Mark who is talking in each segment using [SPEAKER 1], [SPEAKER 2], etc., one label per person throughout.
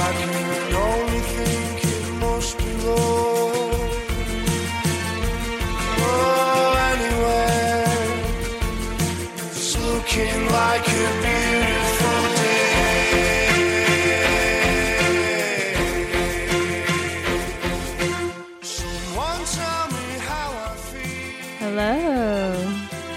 [SPEAKER 1] can only think it must be love. Oh, anywhere, it's looking like a beautiful day. Someone tell me how I feel.
[SPEAKER 2] Hello.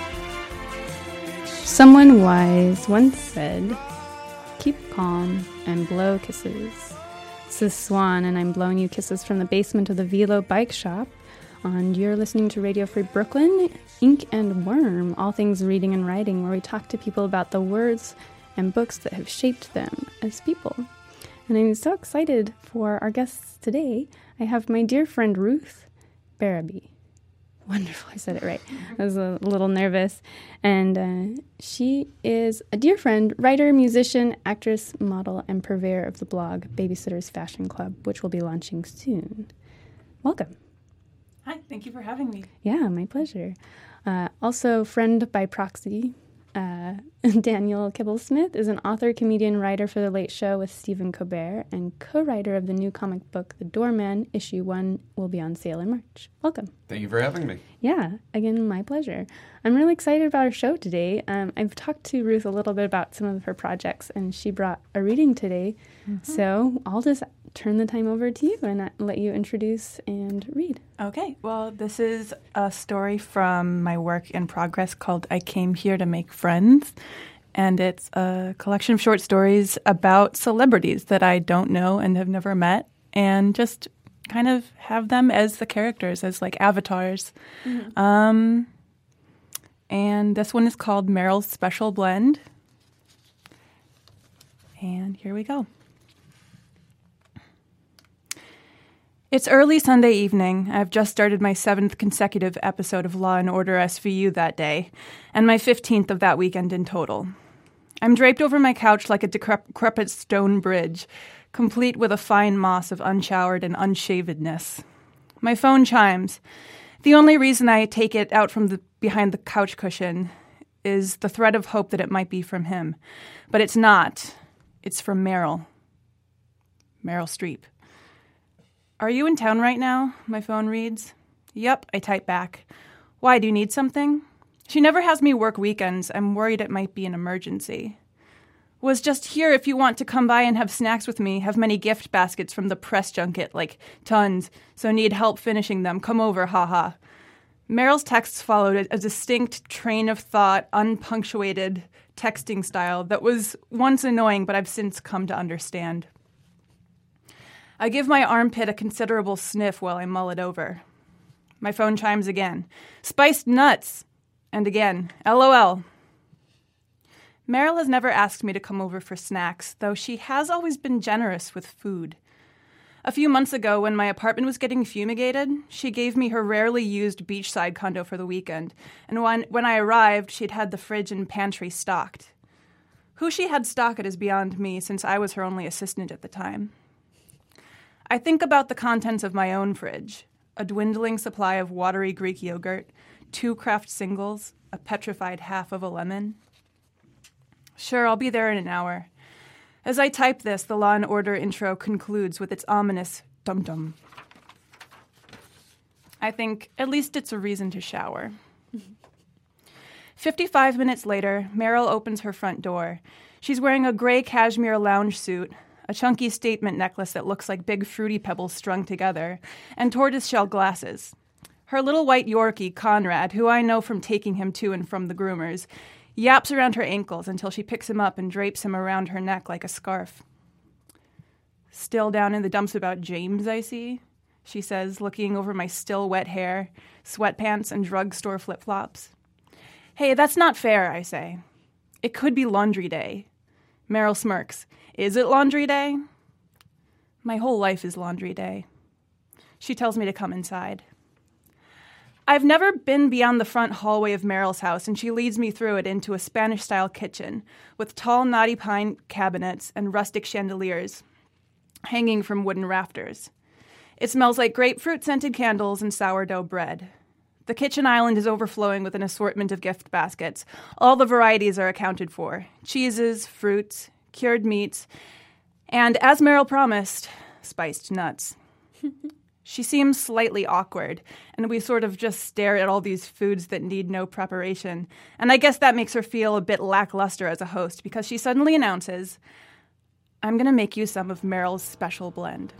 [SPEAKER 2] Someone wise once said, keep calm and blow kisses. This is Swan, and I'm blowing you kisses from the basement of the Velo Bike Shop. And you're listening to Radio Free Brooklyn, Ink and Worm, all things reading and writing, where we talk to people about the words and books that have shaped them as people. And I'm so excited for our guests today. I have my dear friend Ruth Barabee. Wonderful, I said it right. I was a little nervous. And she is a dear friend, writer, musician, actress, model, and purveyor of the blog Babysitter's Fashion Club, which will be launching soon. Welcome.
[SPEAKER 3] Hi, thank you for having me.
[SPEAKER 2] Yeah, my pleasure. Also, friend by proxy, Daniel Kibblesmith is an author, comedian, writer for The Late Show with Stephen Colbert, and co-writer of the new comic book, The Doorman. Issue 1 will be on sale in March. Welcome.
[SPEAKER 4] Thank you for having me.
[SPEAKER 2] Yeah, again, my pleasure. I'm really excited about our show today. I've talked to Ruth a little bit about some of her projects, and she brought a reading today. Mm-hmm. So I'll just turn the time over to you and let you introduce and read.
[SPEAKER 3] Okay, well, this is a story from my work in progress called I Came Here to Make Friends, and it's a collection of short stories about celebrities that I don't know and have never met, and just kind of have them as the characters, as like avatars. Mm-hmm. And this one is called Meryl's Special Blend, and here we go. It's early Sunday evening. I've just started my 7th consecutive episode of Law & Order SVU that day, and my 15th of that weekend in total. I'm draped over my couch like a decrepit stone bridge, complete with a fine moss of unshowered and unshavedness. My phone chimes. The only reason I take it out from behind the couch cushion is the thread of hope that it might be from him. But it's not. It's from Meryl. Meryl Streep. Are you in town right now? My phone reads. Yep, I type back. Why, do you need something? She never has me work weekends. I'm worried it might be an emergency. Was just here if you want to come by and have snacks with me. Have many gift baskets from the press junket, like tons, so need help finishing them. Come over, haha. Meryl's texts followed a distinct train of thought, unpunctuated texting style that was once annoying, but I've since come to understand. I give my armpit a considerable sniff while I mull it over. My phone chimes again. Spiced nuts! And again, LOL. Meryl has never asked me to come over for snacks, though she has always been generous with food. A few months ago, when my apartment was getting fumigated, she gave me her rarely used beachside condo for the weekend, and when I arrived, she'd had the fridge and pantry stocked. Who she had stock it is beyond me, since I was her only assistant at the time. I think about the contents of my own fridge, a dwindling supply of watery Greek yogurt, 2 Kraft singles, a petrified half of a lemon. Sure, I'll be there in an hour. As I type this, the Law & Order intro concludes with its ominous dum-dum. I think, at least it's a reason to shower. 55 minutes later, Meryl opens her front door. She's wearing a gray cashmere lounge suit, a chunky statement necklace that looks like big fruity pebbles strung together, and tortoiseshell glasses. Her little white Yorkie, Conrad, who I know from taking him to and from the groomers, yaps around her ankles until she picks him up and drapes him around her neck like a scarf. Still down in the dumps about James, I see, she says, looking over my still wet hair, sweatpants, and drugstore flip-flops. Hey, that's not fair, I say. It could be laundry day. Meryl smirks. Is it laundry day? My whole life is laundry day. She tells me to come inside. I've never been beyond the front hallway of Meryl's house, and she leads me through it into a Spanish-style kitchen with tall knotty pine cabinets and rustic chandeliers hanging from wooden rafters. It smells like grapefruit-scented candles and sourdough bread. The kitchen island is overflowing with an assortment of gift baskets. All the varieties are accounted for. Cheeses, fruits, cured meats, And as Meryl promised, spiced nuts. She seems slightly awkward, and we sort of just stare at all these foods that need no preparation. And I guess that makes her feel a bit lackluster as a host, because she suddenly announces, "I'm going to make you some of Meryl's special blend."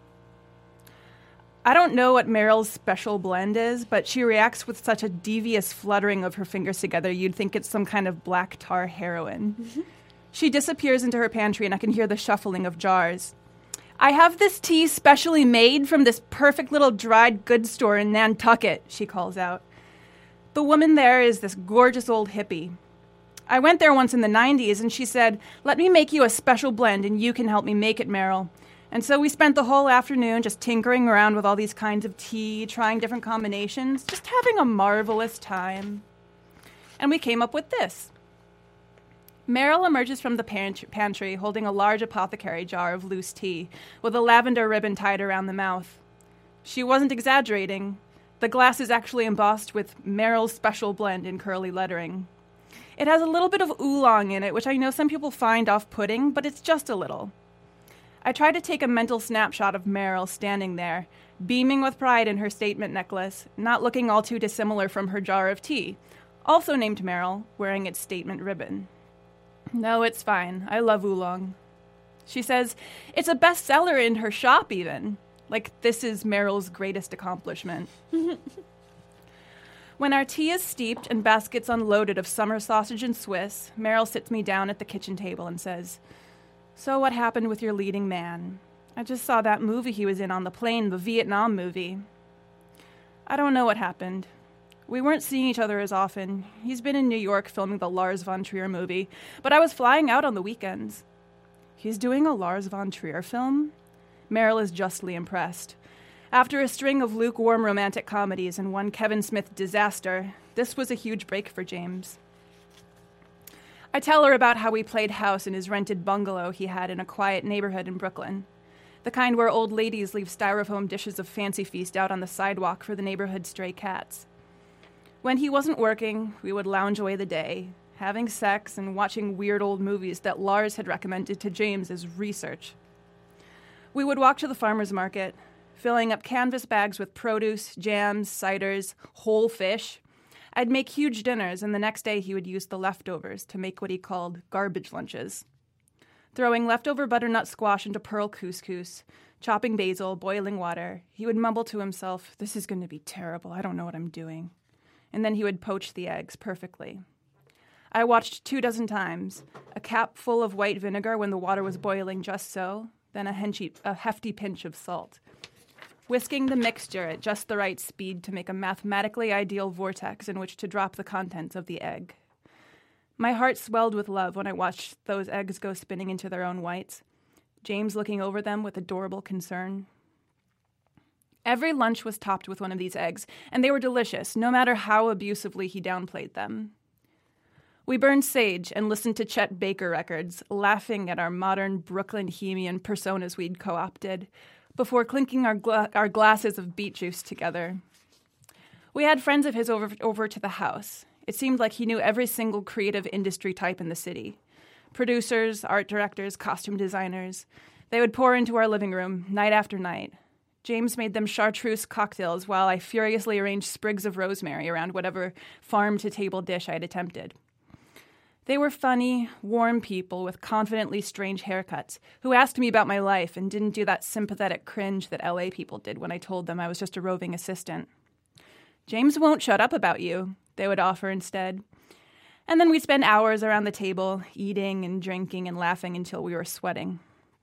[SPEAKER 3] I don't know what Meryl's special blend is, but she reacts with such a devious fluttering of her fingers together you'd think it's some kind of black tar heroin. She disappears into her pantry, and I can hear the shuffling of jars. "I have this tea specially made from this perfect little dried goods store in Nantucket," she calls out. The woman there is this gorgeous old hippie. I went there once in the 90s, and she said, "Let me make you a special blend, and you can help me make it, Meryl." And so we spent the whole afternoon just tinkering around with all these kinds of tea, trying different combinations, just having a marvelous time. And we came up with this. Meryl emerges from the pantry holding a large apothecary jar of loose tea with a lavender ribbon tied around the mouth. She wasn't exaggerating. The glass is actually embossed with Meryl's special blend in curly lettering. It has a little bit of oolong in it, which I know some people find off-putting, but it's just a little. I try to take a mental snapshot of Meryl standing there, beaming with pride in her statement necklace, not looking all too dissimilar from her jar of tea, also named Meryl, wearing its statement ribbon. "No, it's fine. I love oolong." She says, "It's a bestseller in her shop even. Like this is Meryl's greatest accomplishment." When our tea is steeped and baskets unloaded of summer sausage and Swiss, Meryl sits me down at the kitchen table and says, "So what happened with your leading man? I just saw that movie he was in on the plane, the Vietnam movie." "I don't know what happened. We weren't seeing each other as often. He's been in New York filming the Lars von Trier movie, but I was flying out on the weekends." "He's doing a Lars von Trier film?" Meryl is justly impressed. After a string of lukewarm romantic comedies and one Kevin Smith disaster, this was a huge break for James. I tell her about how we played house in his rented bungalow he had in a quiet neighborhood in Brooklyn, the kind where old ladies leave styrofoam dishes of Fancy Feast out on the sidewalk for the neighborhood stray cats. When he wasn't working, we would lounge away the day, having sex and watching weird old movies that Lars had recommended to James as research. We would walk to the farmer's market, filling up canvas bags with produce, jams, ciders, whole fish. I'd make huge dinners, and the next day he would use the leftovers to make what he called garbage lunches. Throwing leftover butternut squash into pearl couscous, chopping basil, boiling water, he would mumble to himself, "This is going to be terrible. I don't know what I'm doing." And then he would poach the eggs perfectly. I watched 24 times, a cap full of white vinegar when the water was boiling just so, then a hefty pinch of salt. Whisking the mixture at just the right speed to make a mathematically ideal vortex in which to drop the contents of the egg. My heart swelled with love when I watched those eggs go spinning into their own whites, James looking over them with adorable concern. Every lunch was topped with one of these eggs, and they were delicious, no matter how abusively he downplayed them. We burned sage and listened to Chet Baker records, laughing at our modern Brooklyn-Hemian personas we'd co-opted, before clinking our glasses of beet juice together. We had friends of his over to the house. It seemed like he knew every single creative industry type in the city. Producers, art directors, costume designers. They would pour into our living room, night after night. James made them chartreuse cocktails while I furiously arranged sprigs of rosemary around whatever farm-to-table dish I'd attempted. They were funny, warm people with confidently strange haircuts who asked me about my life and didn't do that sympathetic cringe that LA people did when I told them I was just a roving assistant. "James won't shut up about you," they would offer instead. And then we'd spend hours around the table, eating and drinking and laughing until we were sweating.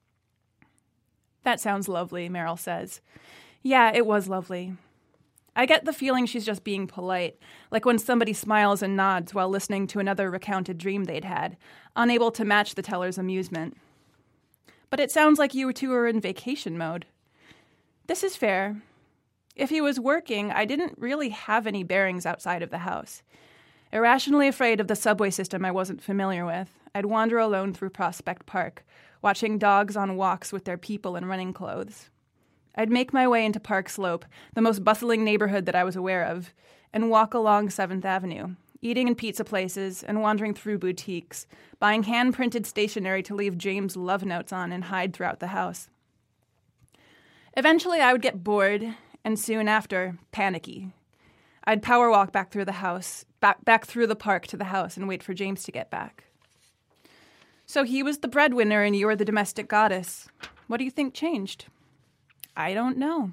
[SPEAKER 3] "That sounds lovely," Meryl says. Yeah, it was lovely. I get the feeling she's just being polite, like when somebody smiles and nods while listening to another recounted dream they'd had, unable to match the teller's amusement. "But it sounds like you two are in vacation mode." This is fair. If he was working, I didn't really have any bearings outside of the house. Irrationally afraid of the subway system I wasn't familiar with, I'd wander alone through Prospect Park, watching dogs on walks with their people in running clothes. I'd make my way into Park Slope, the most bustling neighborhood that I was aware of, and walk along 7th Avenue, eating in pizza places and wandering through boutiques, buying hand-printed stationery to leave James' love notes on and hide throughout the house. Eventually, I would get bored and soon after, panicky. I'd power walk back through the house, back through the park to the house and wait for James to get back. So he was the breadwinner and you were the domestic goddess. What do you think changed? I don't know.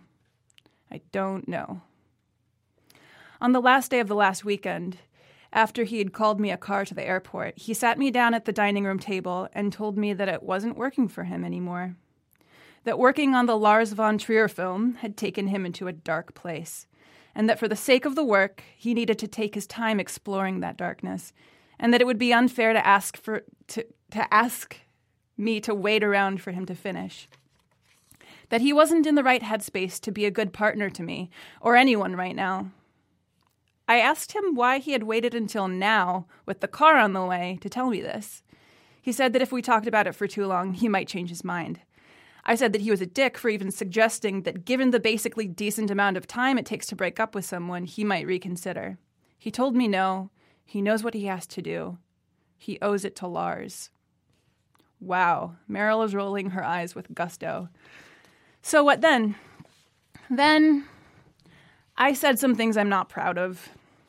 [SPEAKER 3] On the last day of the last weekend, after he had called me a car to the airport, he sat me down at the dining room table and told me that it wasn't working for him anymore. That working on the Lars von Trier film had taken him into a dark place, and that for the sake of the work, he needed to take his time exploring that darkness, and that it would be unfair to ask me to wait around for him to finish. That he wasn't in the right headspace to be a good partner to me, or anyone right now. I asked him why he had waited until now, with the car on the way, to tell me this. He said that if we talked about it for too long, he might change his mind. I said that he was a dick for even suggesting that given the basically decent amount of time it takes to break up with someone, he might reconsider. He told me no. He knows what he has to do. He owes it to Lars. Wow, Meryl is rolling her eyes with gusto. So what then? Then I said some things I'm not proud of.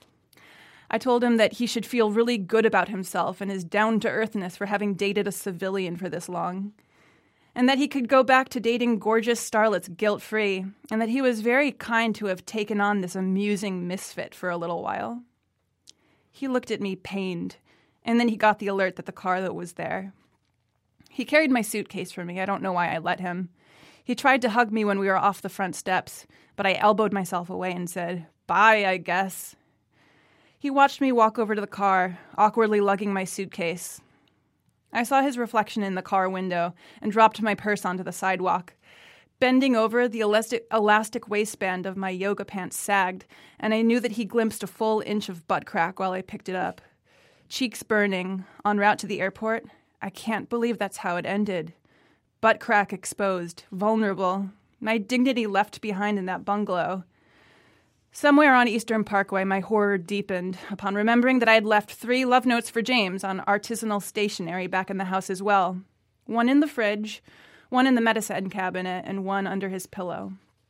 [SPEAKER 3] I told him that he should feel really good about himself and his down-to-earthness for having dated a civilian for this long. And that he could go back to dating gorgeous starlets guilt-free, and that he was very kind to have taken on this amusing misfit for a little while. He looked at me pained, and then he got the alert that the car that was there. He carried my suitcase for me. I don't know why I let him. He tried to hug me when we were off the front steps, but I elbowed myself away and said, "Bye, I guess." He watched me walk over to the car, awkwardly lugging my suitcase. I saw his reflection in the car window and dropped my purse onto the sidewalk. Bending over, the elastic waistband of my yoga pants sagged, and I knew that he glimpsed a full inch of butt crack while I picked it up. Cheeks burning, en route to the airport. I can't believe that's how it ended. Butt crack exposed, vulnerable, my dignity left behind in that bungalow. Somewhere on Eastern Parkway, my horror deepened upon remembering that I had left 3 love notes for James on artisanal stationery back in the house as well. One in the fridge, one in the medicine cabinet, and one under his pillow.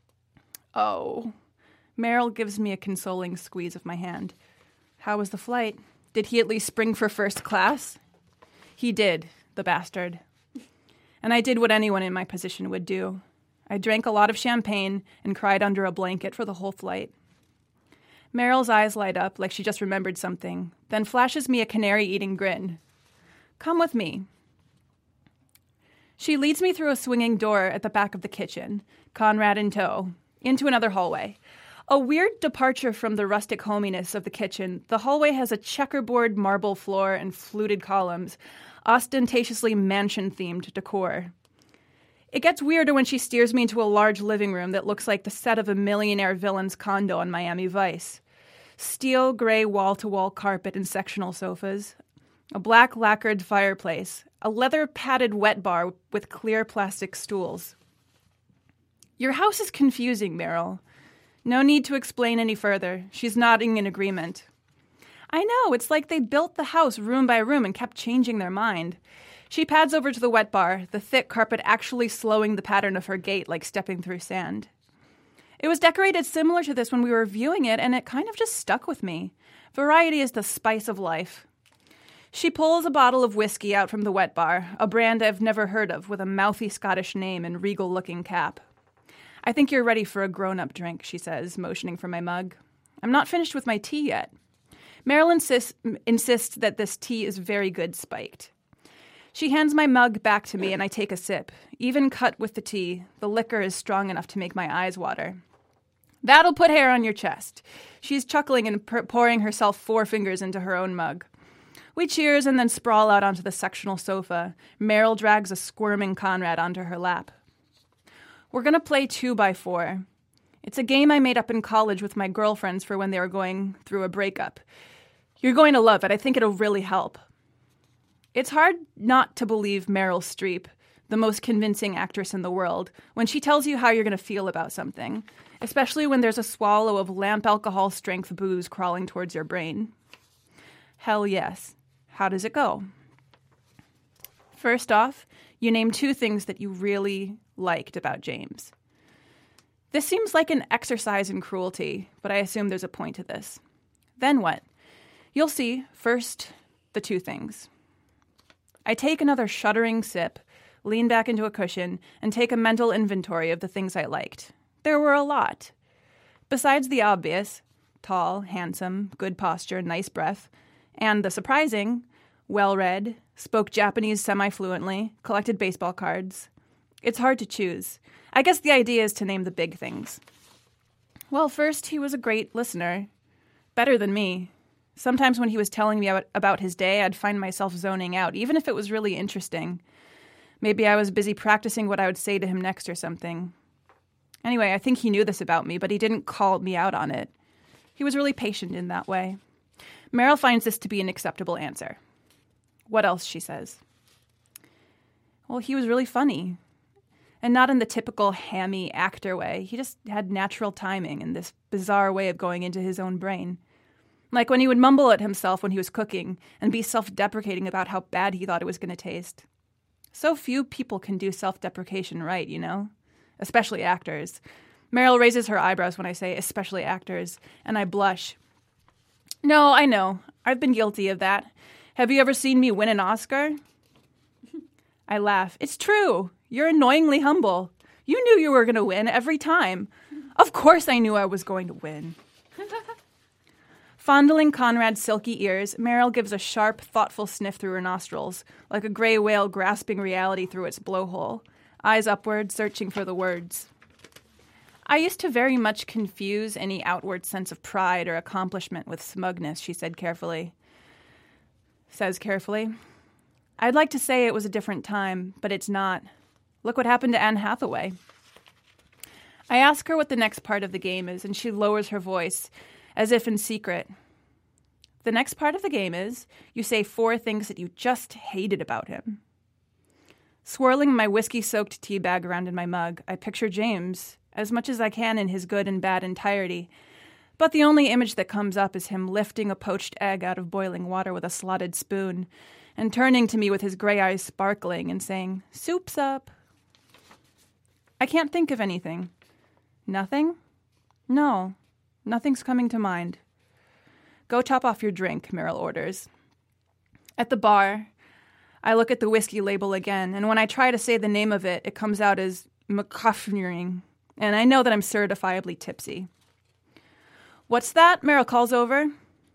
[SPEAKER 3] Oh. Meryl gives me a consoling squeeze of my hand. How was the flight? Did he at least spring for first class? He did, the bastard. And I did what anyone in my position would do. I drank a lot of champagne and cried under a blanket for the whole flight. Meryl's eyes light up like she just remembered something, then flashes me a canary-eating grin. Come with me. She leads me through a swinging door at the back of the kitchen, Conrad in tow, into another hallway. A weird departure from the rustic hominess of the kitchen, the hallway has a checkerboard marble floor and fluted columns, ostentatiously mansion-themed decor. It gets weirder when she steers me into a large living room that looks like the set of a millionaire villain's condo on Miami Vice. Steel gray wall-to-wall carpet and sectional sofas, a black lacquered fireplace, a leather-padded wet bar with clear plastic stools. Your house is confusing, Meryl. No need to explain any further. She's nodding in agreement. I know, it's like they built the house room by room and kept changing their mind. She pads over to the wet bar, the thick carpet actually slowing the pattern of her gait like stepping through sand. It was decorated similar to this when we were viewing it, and it kind of just stuck with me. Variety is the spice of life. She pulls a bottle of whiskey out from the wet bar, a brand I've never heard of with a mouthy Scottish name and regal-looking cap. I think you're ready for a grown-up drink, she says, motioning for my mug. I'm not finished with my tea yet. Meryl insists that this tea is very good spiked. She hands my mug back to me and I take a sip. Even cut with the tea, the liquor is strong enough to make my eyes water. That'll put hair on your chest. She's chuckling and pouring herself 4 fingers into her own mug. We cheers and then sprawl out onto the sectional sofa. Meryl drags a squirming Conrad onto her lap. We're going to play 2x4. It's a game I made up in college with my girlfriends for when they were going through a breakup. You're going to love it. I think it'll really help. It's hard not to believe Meryl Streep, the most convincing actress in the world, when she tells you how you're going to feel about something, especially when there's a swallow of lamp alcohol strength booze crawling towards your brain. Hell yes. How does it go? First off, you name 2 things that you really liked about James. This seems like an exercise in cruelty, but I assume there's a point to this. Then what? You'll see. First, the 2 things. I take another shuddering sip, lean back into a cushion, and take a mental inventory of the things I liked. There were a lot. Besides the obvious, tall, handsome, good posture, nice breath, and the surprising, well-read, spoke Japanese semi-fluently, collected baseball cards. It's hard to choose. I guess the idea is to name the big things. Well, first, he was a great listener. Better than me. Sometimes when he was telling me about his day, I'd find myself zoning out, even if it was really interesting. Maybe I was busy practicing what I would say to him next or something. Anyway, I think he knew this about me, but he didn't call me out on it. He was really patient in that way. Meryl finds this to be an acceptable answer. What else, she says? Well, he was really funny. And not in the typical hammy actor way. He just had natural timing and this bizarre way of going into his own brain. Like when he would mumble at himself when he was cooking and be self-deprecating about how bad he thought it was going to taste. So few people can do self-deprecation right, you know? Especially actors. Meryl raises her eyebrows when I say especially actors, and I blush. No, I know. I've been guilty of that. Have you ever seen me win an Oscar? I laugh. It's true. You're annoyingly humble. You knew you were going to win every time. Of course I knew I was going to win. Fondling Conrad's silky ears, Meryl gives a sharp, thoughtful sniff through her nostrils, like a gray whale grasping reality through its blowhole, eyes upward, searching for the words. I used to very much confuse any outward sense of pride or accomplishment with smugness, she said carefully. Says carefully. I'd like to say it was a different time, but it's not. Look what happened to Anne Hathaway. I ask her what the next part of the game is, and she lowers her voice, as if in secret. The next part of the game is, you say 4 things that you just hated about him. Swirling my whiskey-soaked tea bag around in my mug, I picture James, as much as I can in his good and bad entirety, but the only image that comes up is him lifting a poached egg out of boiling water with a slotted spoon, and turning to me with his gray eyes sparkling and saying, "Soup's up." I can't think of anything. Nothing? No, nothing's coming to mind. Go top off your drink, Meryl orders. At the bar, I look at the whiskey label again, and when I try to say the name of it, it comes out as McCoffnering, and I know that I'm certifiably tipsy. What's that? Meryl calls over.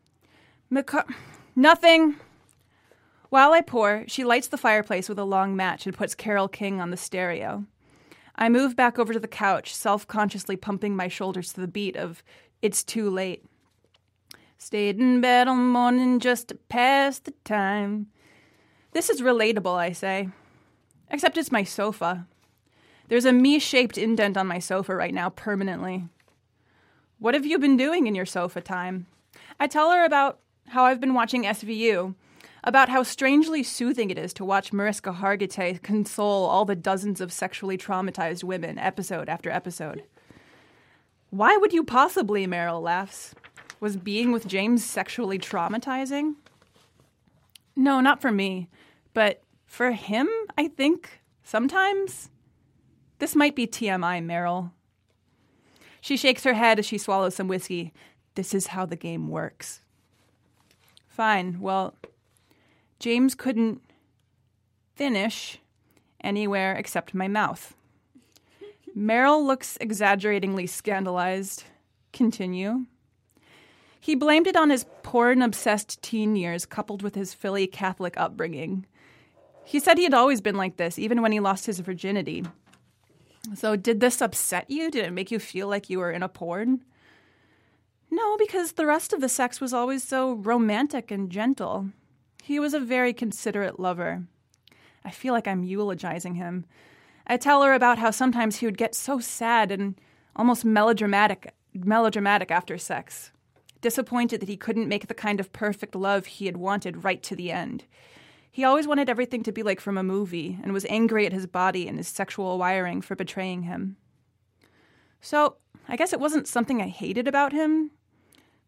[SPEAKER 3] Nothing. While I pour, she lights the fireplace with a long match and puts Carole King on the stereo. I move back over to the couch, self-consciously pumping my shoulders to the beat of It's Too Late. Stayed in bed all morning just to pass the time. This is relatable, I say. Except it's my sofa. There's a me-shaped indent on my sofa right now, permanently. What have you been doing in your sofa time? I tell her about how I've been watching SVU, about how strangely soothing it is to watch Mariska Hargitay console all the dozens of sexually traumatized women, episode after episode. Why would you possibly, Meryl laughs. Was being with James sexually traumatizing? No, not for me. But for him, I think, sometimes. This might be TMI, Meryl. She shakes her head as she swallows some whiskey. This is how the game works. Fine, well, James couldn't finish anywhere except my mouth. Meryl looks exaggeratingly scandalized. Continue. He blamed it on his porn-obsessed teen years coupled with his Philly Catholic upbringing. He said he had always been like this, even when he lost his virginity. So did this upset you? Did it make you feel like you were in a porn? No, because the rest of the sex was always so romantic and gentle. He was a very considerate lover. I feel like I'm eulogizing him. I tell her about how sometimes he would get so sad and almost melodramatic after sex. Disappointed that he couldn't make the kind of perfect love he had wanted right to the end. He always wanted everything to be like from a movie and was angry at his body and his sexual wiring for betraying him. So, I guess it wasn't something I hated about him, but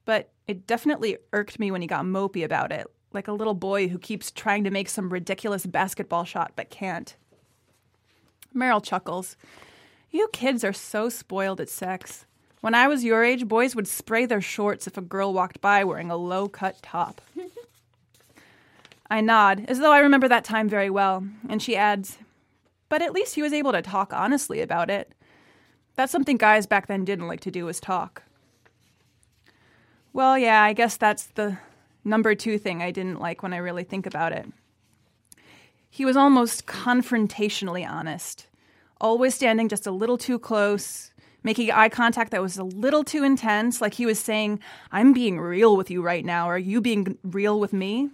[SPEAKER 3] It definitely irked me when he got mopey about it, like a little boy who keeps trying to make some ridiculous basketball shot but can't. Meryl chuckles. You kids are so spoiled at sex. When I was your age, boys would spray their shorts if a girl walked by wearing a low-cut top. I nod, as though I remember that time very well, and she adds, but at least he was able to talk honestly about it. That's something guys back then didn't like to do, was talk. Well, yeah, I guess that's the number 2 thing I didn't like when I really think about it. He was almost confrontationally honest, always standing just a little too close, making eye contact that was a little too intense, like he was saying, I'm being real with you right now, or are you being real with me?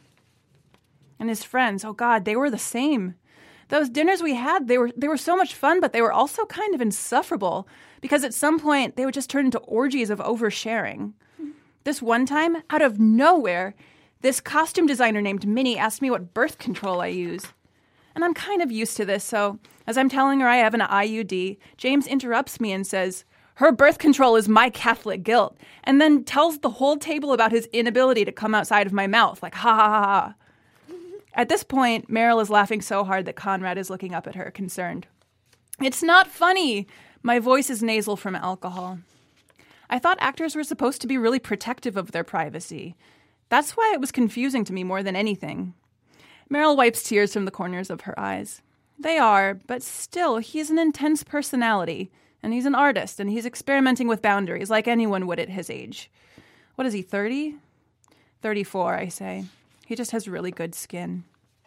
[SPEAKER 3] And his friends, oh God, they were the same. Those dinners we had, they were so much fun, but they were also kind of insufferable, because at some point they would just turn into orgies of oversharing. This one time, out of nowhere, this costume designer named Minnie asked me what birth control I use. And I'm kind of used to this, so as I'm telling her I have an IUD, James interrupts me and says, her birth control is my Catholic guilt, and then tells the whole table about his inability to come outside of my mouth, like ha ha ha ha. At this point, Meryl is laughing so hard that Conrad is looking up at her, concerned. It's not funny. My voice is nasal from alcohol. I thought actors were supposed to be really protective of their privacy. That's why it was confusing to me more than anything. Meryl wipes tears from the corners of her eyes. They are, but still, he's an intense personality, and he's an artist, and he's experimenting with boundaries like anyone would at his age. What is he, 30? 34, I say. He just has really good skin.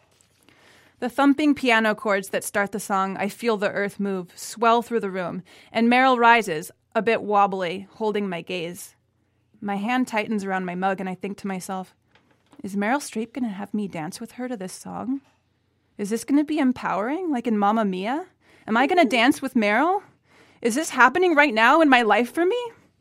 [SPEAKER 3] The thumping piano chords that start the song, I Feel the Earth Move, swell through the room, and Meryl rises, a bit wobbly, holding my gaze. My hand tightens around my mug, and I think to myself, is Meryl Streep going to have me dance with her to this song? Is this going to be empowering, like in Mamma Mia? Am I going to dance with Meryl? Is this happening right now in my life for me?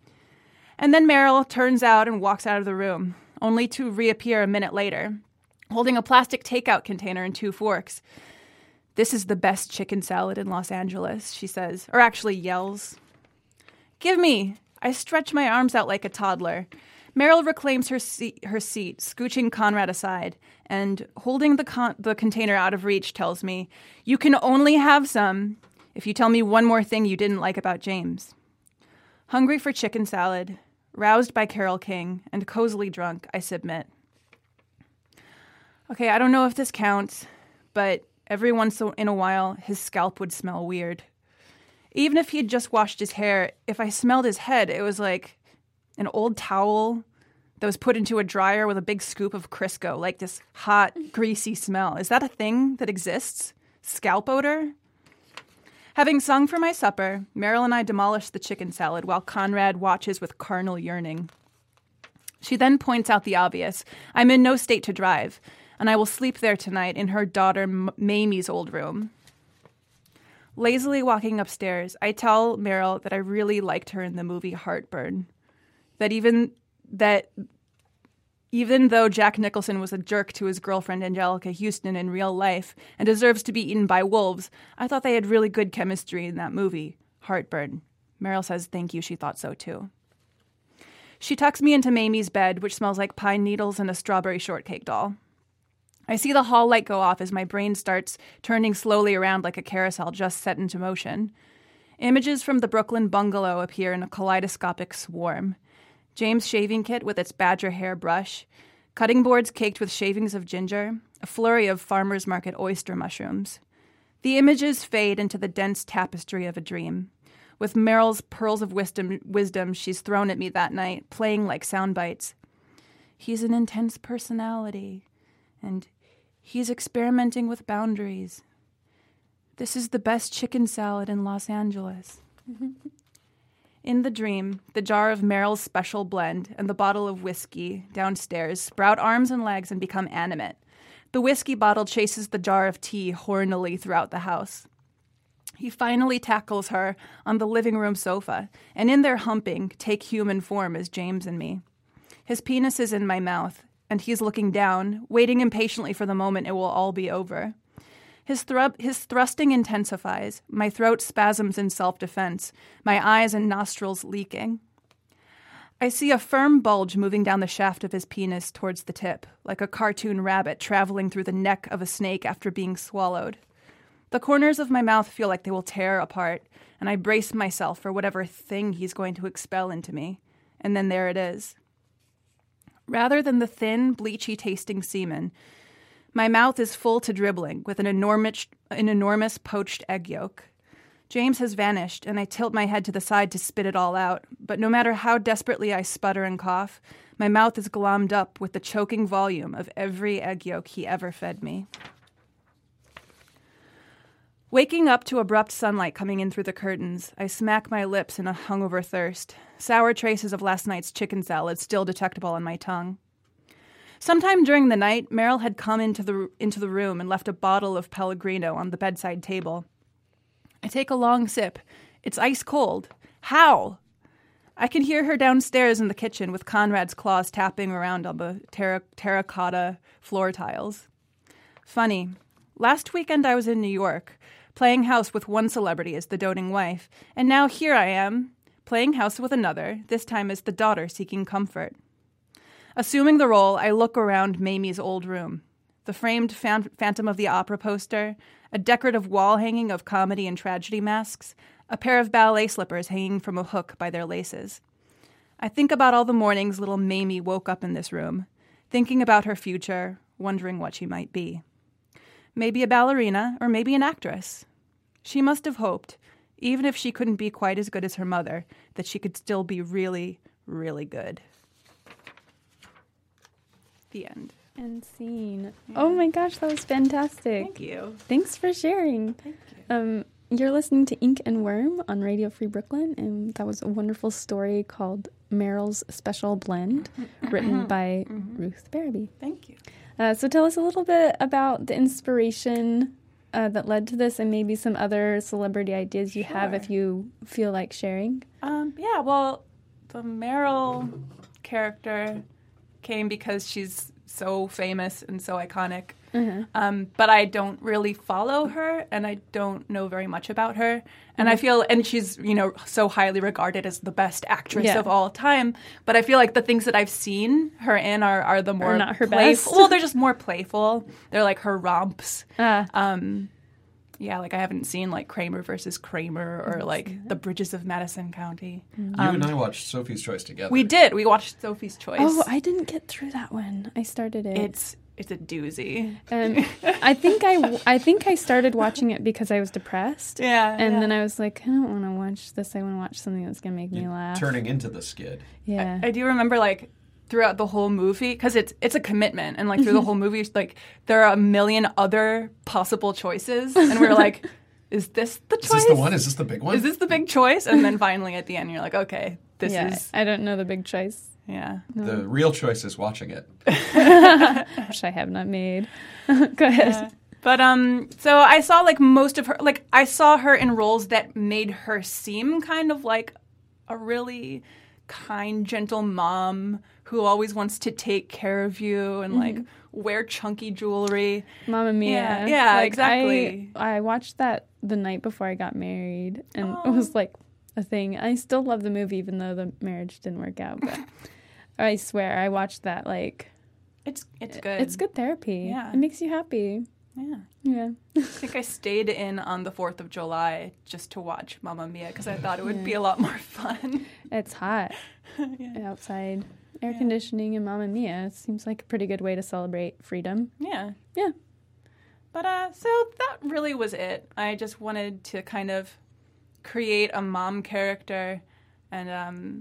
[SPEAKER 3] And then Meryl turns out and walks out of the room, only to reappear a minute later, holding a plastic takeout container and 2 forks. This is the best chicken salad in Los Angeles, she says, or actually yells. Give me. I stretch my arms out like a toddler. Meryl reclaims her seat, scooching Conrad aside, and holding the container out of reach tells me, you can only have some if you tell me one more thing you didn't like about James. Hungry for chicken salad, roused by Carole King, and cozily drunk, I submit. Okay, I don't know if this counts, but every once in a while, his scalp would smell weird. Even if he'd just washed his hair, if I smelled his head, it was like an old towel that was put into a dryer with a big scoop of Crisco, like this hot, greasy smell. Is that a thing that exists? Scalp odor? Having sung for my supper, Meryl and I demolish the chicken salad while Conrad watches with carnal yearning. She then points out the obvious. I'm in no state to drive, and I will sleep there tonight in her daughter Mamie's old room. Lazily walking upstairs, I tell Meryl that I really liked her in the movie Heartburn. That even though Jack Nicholson was a jerk to his girlfriend Angelica Houston in real life and deserves to be eaten by wolves, I thought they had really good chemistry in that movie, Heartburn. Meryl says thank you, she thought so too. She tucks me into Mamie's bed, which smells like pine needles and a strawberry shortcake doll. I see the hall light go off as my brain starts turning slowly around like a carousel just set into motion. Images from the Brooklyn bungalow appear in a kaleidoscopic swarm. James' shaving kit with its badger hair brush, cutting boards caked with shavings of ginger, a flurry of farmer's market oyster mushrooms. The images fade into the dense tapestry of a dream, with Meryl's pearls of wisdom she's thrown at me that night, playing like sound bites. He's an intense personality, and he's experimenting with boundaries. This is the best chicken salad in Los Angeles. In the dream, the jar of Meryl's special blend and the bottle of whiskey downstairs sprout arms and legs and become animate. The whiskey bottle chases the jar of tea hornily throughout the house. He finally tackles her on the living room sofa, and in their humping, take human form as James and me. His penis is in my mouth, and he's looking down, waiting impatiently for the moment it will all be over. His thrusting intensifies, my throat spasms in self-defense, my eyes and nostrils leaking. I see a firm bulge moving down the shaft of his penis towards the tip, like a cartoon rabbit traveling through the neck of a snake after being swallowed. The corners of my mouth feel like they will tear apart, and I brace myself for whatever thing he's going to expel into me. And then there it is. Rather than the thin, bleachy-tasting semen, my mouth is full to dribbling with an enormous poached egg yolk. James has vanished, and I tilt my head to the side to spit it all out, but no matter how desperately I sputter and cough, my mouth is glommed up with the choking volume of every egg yolk he ever fed me. Waking up to abrupt sunlight coming in through the curtains, I smack my lips in a hungover thirst, sour traces of last night's chicken salad still detectable on my tongue. Sometime during the night, Meryl had come into the room and left a bottle of Pellegrino on the bedside table. I take a long sip. It's ice cold. How? I can hear her downstairs in the kitchen with Conrad's claws tapping around on the terracotta floor tiles. Funny. Last weekend I was in New York, playing house with one celebrity as the doting wife, and now here I am, playing house with another, this time as the daughter seeking comfort. Assuming the role, I look around Mamie's old room. The framed Phantom of the Opera poster, a decorative wall hanging of comedy and tragedy masks, a pair of ballet slippers hanging from a hook by their laces. I think about all the mornings little Mamie woke up in this room, thinking about her future, wondering what she might be. Maybe a ballerina, or maybe an actress. She must have hoped, even if she couldn't be quite as good as her mother, that she could still be really, really good. The end.
[SPEAKER 2] And scene.
[SPEAKER 3] Yeah.
[SPEAKER 2] Oh my gosh, that was fantastic.
[SPEAKER 3] Thank you.
[SPEAKER 2] Thanks for sharing.
[SPEAKER 3] Thank you.
[SPEAKER 2] You're listening to Ink and Worm on Radio Free Brooklyn, and that was a wonderful story called Meryl's Special Blend, written by Ruth Barabee.
[SPEAKER 3] Thank you.
[SPEAKER 2] So tell us a little bit about the inspiration that led to this, and maybe some other celebrity ideas you have if you feel like sharing.
[SPEAKER 3] Yeah, well, the Meryl character came because she's so famous and so iconic. But I don't really follow her, and I don't know very much about her. And I feel, and she's, so highly regarded as the best actress of all time. But I feel like the things that I've seen her in are the more
[SPEAKER 2] not her
[SPEAKER 3] playful.
[SPEAKER 2] best.
[SPEAKER 3] Well, they're just more playful. They're like her romps. Yeah, like I haven't seen like Kramer versus Kramer or like The Bridges of Madison County.
[SPEAKER 4] You and I watched Sophie's Choice together.
[SPEAKER 3] We did. We watched Sophie's Choice.
[SPEAKER 2] Oh, I didn't get through that one. I started it.
[SPEAKER 3] It's a doozy.
[SPEAKER 2] I think I started watching it because I was depressed.
[SPEAKER 3] Yeah.
[SPEAKER 2] And then I was like, I don't want to watch this. I want to watch something that's going to make me laugh.
[SPEAKER 4] Turning into the skid.
[SPEAKER 2] Yeah.
[SPEAKER 3] I do remember like throughout the whole movie, because it's a commitment, and like through the whole movie, like there are a million other possible choices, and we're like, is this the choice?
[SPEAKER 4] Is this the one? Is this the big one?
[SPEAKER 3] Is this the big choice? And then finally at the end, you're like, okay, this is.
[SPEAKER 2] I don't know the big choice.
[SPEAKER 3] Yeah.
[SPEAKER 4] The real choice is watching it.
[SPEAKER 2] Which I have not made. Go ahead.
[SPEAKER 3] Yeah. But so I saw like most of her, like I saw her in roles that made her seem kind of like a really kind, gentle mom who always wants to take care of you and like wear chunky jewelry.
[SPEAKER 2] Mamma Mia.
[SPEAKER 3] Yeah,
[SPEAKER 2] like,
[SPEAKER 3] exactly.
[SPEAKER 2] I watched that the night before I got married, and it was like a thing. I still love the movie, even though the marriage didn't work out. But I swear, I watched that like
[SPEAKER 3] it's good.
[SPEAKER 2] It's good therapy.
[SPEAKER 3] Yeah,
[SPEAKER 2] it makes you happy.
[SPEAKER 3] Yeah. I think I stayed in on the 4th of July just to watch Mamma Mia because I thought it would be a lot more fun.
[SPEAKER 2] It's hot outside. Air conditioning and Mamma Mia. It seems like a pretty good way to celebrate freedom.
[SPEAKER 3] Yeah.
[SPEAKER 2] Yeah.
[SPEAKER 3] But so that really was it. I just wanted to kind of create a mom character. And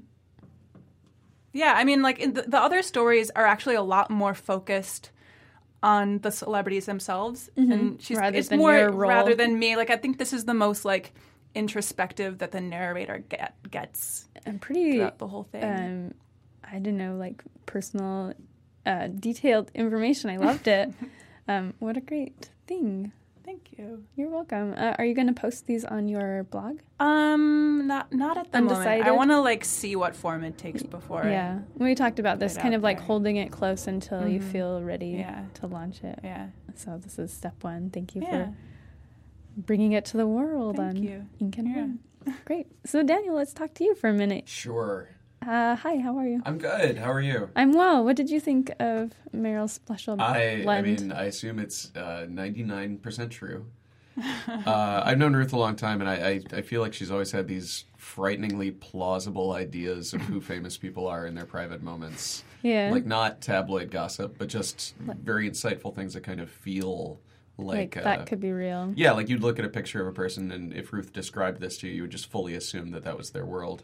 [SPEAKER 3] I mean, like the other stories are actually a lot more focused on the celebrities themselves. And it's more
[SPEAKER 2] your role.
[SPEAKER 3] Rather than me. Like I think this is the most like introspective that the narrator gets
[SPEAKER 2] And pretty
[SPEAKER 3] throughout the whole thing.
[SPEAKER 2] I don't know, like personal, detailed information. I loved it. What a great thing.
[SPEAKER 3] Thank you.
[SPEAKER 2] You're welcome. Are you going to post these on your blog?
[SPEAKER 3] Not at the
[SPEAKER 2] Undecided?
[SPEAKER 3] moment. I want to like see what form it takes before.
[SPEAKER 2] Yeah. We talked about this,
[SPEAKER 3] it
[SPEAKER 2] kind
[SPEAKER 3] out
[SPEAKER 2] of like
[SPEAKER 3] there.
[SPEAKER 2] holding it close until you feel ready
[SPEAKER 3] Yeah.
[SPEAKER 2] to launch it.
[SPEAKER 3] Yeah.
[SPEAKER 2] So this is step one. Thank you
[SPEAKER 3] Yeah.
[SPEAKER 2] for bringing it to the world
[SPEAKER 3] Thank
[SPEAKER 2] on
[SPEAKER 3] you.
[SPEAKER 2] Ink and
[SPEAKER 3] Yeah.
[SPEAKER 2] Worm. Great. So Daniel, let's talk to you for a minute.
[SPEAKER 4] Sure.
[SPEAKER 2] Hi, how are you?
[SPEAKER 4] I'm good. How are you?
[SPEAKER 2] I'm well. What did you think of Meryl's special blend?
[SPEAKER 4] I mean, I assume it's 99% true. I've known Ruth a long time, and I feel like she's always had these frighteningly plausible ideas of who famous people are in their private moments.
[SPEAKER 2] Yeah.
[SPEAKER 4] Like, not tabloid gossip, but just very insightful things that kind of feel like
[SPEAKER 2] that could be real.
[SPEAKER 4] Yeah, like you'd look at a picture of a person, and if Ruth described this to you, you would just fully assume that was their world.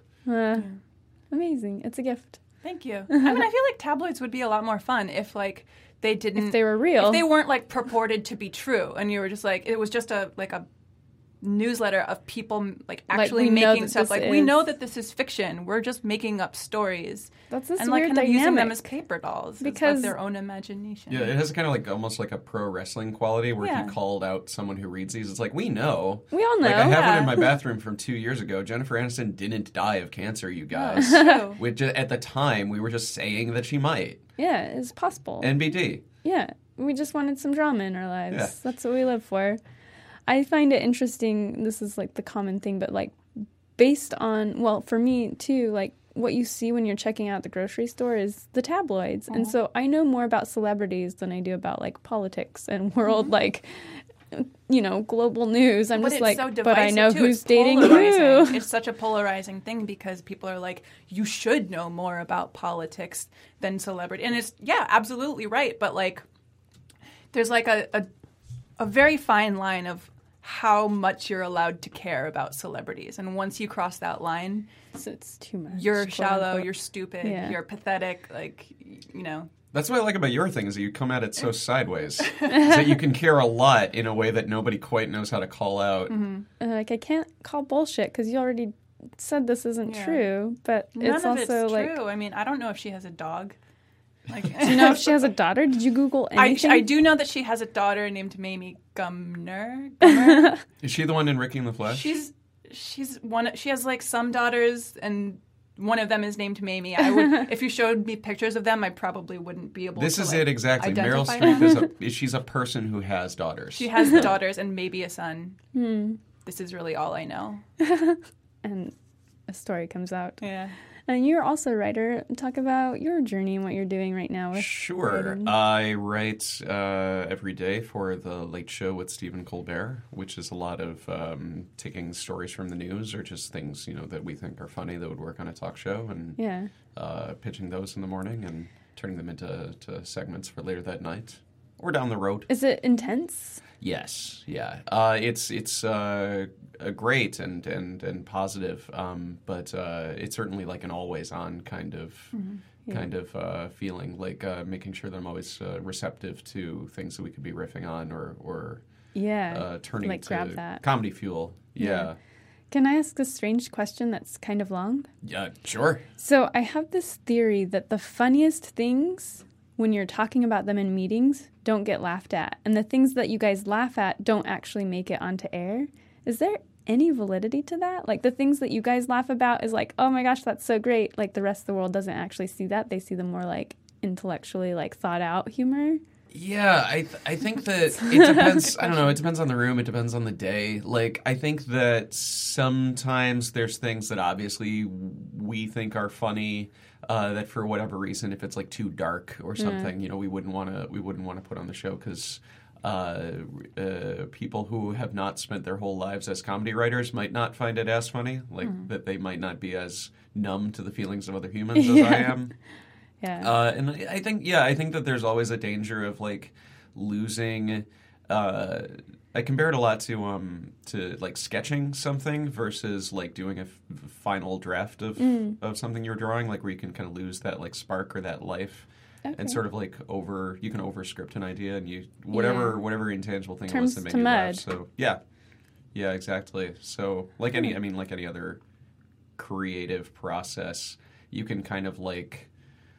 [SPEAKER 2] Amazing. It's a gift.
[SPEAKER 3] Thank you. I mean, I feel like tabloids would be a lot more fun if, like, they didn't...
[SPEAKER 2] If they were real.
[SPEAKER 3] If they weren't, like, purported to be true, and you were just, like... It was just a newsletter of people, like, actually making stuff. Like, we know that this is fiction. We're just making up stories.
[SPEAKER 2] That's this
[SPEAKER 3] and,
[SPEAKER 2] weird
[SPEAKER 3] kind of
[SPEAKER 2] dynamic.
[SPEAKER 3] using them as paper dolls.
[SPEAKER 2] Because...
[SPEAKER 3] It's like their own imagination.
[SPEAKER 4] Yeah, it has kind of like almost like a pro wrestling quality where if you called out someone who reads these, it's like, we know.
[SPEAKER 2] We all know.
[SPEAKER 4] Like, I have one in my bathroom from 2 years ago. Jennifer Aniston didn't die of cancer, you guys.
[SPEAKER 3] True.
[SPEAKER 4] Which, at the time, we were just saying that she might.
[SPEAKER 2] Yeah, it's possible.
[SPEAKER 4] NBD.
[SPEAKER 2] Yeah, we just wanted some drama in our lives.
[SPEAKER 4] Yeah.
[SPEAKER 2] That's what we live for. I find it interesting, this is like the common thing, but like based on, well, for me too, like what you see when you're checking out the grocery store is the tabloids. And so I know more about celebrities than I do about like politics and world, like, you know, global news. I'm
[SPEAKER 3] But
[SPEAKER 2] just
[SPEAKER 3] it's
[SPEAKER 2] like,
[SPEAKER 3] so
[SPEAKER 2] but I
[SPEAKER 3] divisive,
[SPEAKER 2] know
[SPEAKER 3] too.
[SPEAKER 2] who's
[SPEAKER 3] It's
[SPEAKER 2] dating
[SPEAKER 3] polarizing.
[SPEAKER 2] who.
[SPEAKER 3] It's such a polarizing thing because people are like, you should know more about politics than celebrity. And it's, absolutely right. But like, there's like a very fine line of how much you're allowed to care about celebrities. And once you cross that line,
[SPEAKER 2] So it's too much.
[SPEAKER 3] you're
[SPEAKER 2] quote
[SPEAKER 3] shallow,
[SPEAKER 2] unquote.
[SPEAKER 3] you're stupid,
[SPEAKER 2] Yeah.
[SPEAKER 3] you're pathetic, like, you know.
[SPEAKER 4] That's what I like about your thing, is that you come at it so sideways. Is that you can care a lot in a way that nobody quite knows how to call out.
[SPEAKER 2] Like I can't call bullshit because you already said this isn't
[SPEAKER 3] Yeah.
[SPEAKER 2] true, but
[SPEAKER 3] None
[SPEAKER 2] it's
[SPEAKER 3] of
[SPEAKER 2] also
[SPEAKER 3] it's
[SPEAKER 2] like...
[SPEAKER 3] true. I mean, I don't know if she has a dog. Like,
[SPEAKER 2] Do you know if she has a daughter? Did you Google anything?
[SPEAKER 3] I do know that she has a daughter named Mamie Gumner.
[SPEAKER 4] Is she the one in Ricky in the Flesh?
[SPEAKER 3] She's one. She has like some daughters, and one of them is named Mamie. I would, if you showed me pictures of them, I probably wouldn't be able.
[SPEAKER 4] This
[SPEAKER 3] to,
[SPEAKER 4] is
[SPEAKER 3] like,
[SPEAKER 4] it exactly. Meryl
[SPEAKER 3] identify
[SPEAKER 4] Streep she's a person who has daughters.
[SPEAKER 3] She has daughters and maybe a son. This is really all I know.
[SPEAKER 2] And a story comes out.
[SPEAKER 3] Yeah.
[SPEAKER 2] And you're also a writer. Talk about your journey and what you're doing right now with
[SPEAKER 4] Sure.
[SPEAKER 2] writing.
[SPEAKER 4] I write every day for The Late Show with Stephen Colbert, which is a lot of taking stories from the news or just things, you know, that we think are funny that would work on a talk show and
[SPEAKER 2] Yeah.
[SPEAKER 4] pitching those in the morning and turning them into segments for later that night or down the road.
[SPEAKER 2] Is it intense?
[SPEAKER 4] Yes, yeah. It's great and positive, but it's certainly like an always on kind of feeling, like making sure that I'm always receptive to things that we could be riffing on or
[SPEAKER 2] Yeah.
[SPEAKER 4] turning
[SPEAKER 2] like
[SPEAKER 4] to
[SPEAKER 2] grab that.
[SPEAKER 4] comedy fuel. Yeah.
[SPEAKER 2] Can I ask a strange question that's kind of long?
[SPEAKER 4] Yeah, sure.
[SPEAKER 2] So I have this theory that the funniest things when you're talking about them in meetings don't get laughed at. And the things that you guys laugh at don't actually make it onto air. Is there any validity to that? Like the things that you guys laugh about is like, oh my gosh, that's so great. Like the rest of the world doesn't actually see that. They see the more like intellectually like thought out humor.
[SPEAKER 4] Yeah, I think that it depends. I don't know. It depends on the room. It depends on the day. Like, I think that sometimes there's things that obviously we think are funny that for whatever reason, if it's like too dark or something, you know, we wouldn't want to put on the show because people who have not spent their whole lives as comedy writers might not find it as funny. Like that they might not be as numb to the feelings of other humans as I am.
[SPEAKER 2] Yeah.
[SPEAKER 4] And I think that there's always a danger of like losing. I compare it a lot to like sketching something versus like doing a final draft of something you're drawing, like where you can kind of lose that like spark or that life.
[SPEAKER 2] Okay.
[SPEAKER 4] And sort of like you can overscript an idea and you whatever intangible thing it
[SPEAKER 2] Turns
[SPEAKER 4] was to make
[SPEAKER 2] to
[SPEAKER 4] you laugh.
[SPEAKER 2] mud.
[SPEAKER 4] So yeah, exactly. So like any other creative process, you can kind of like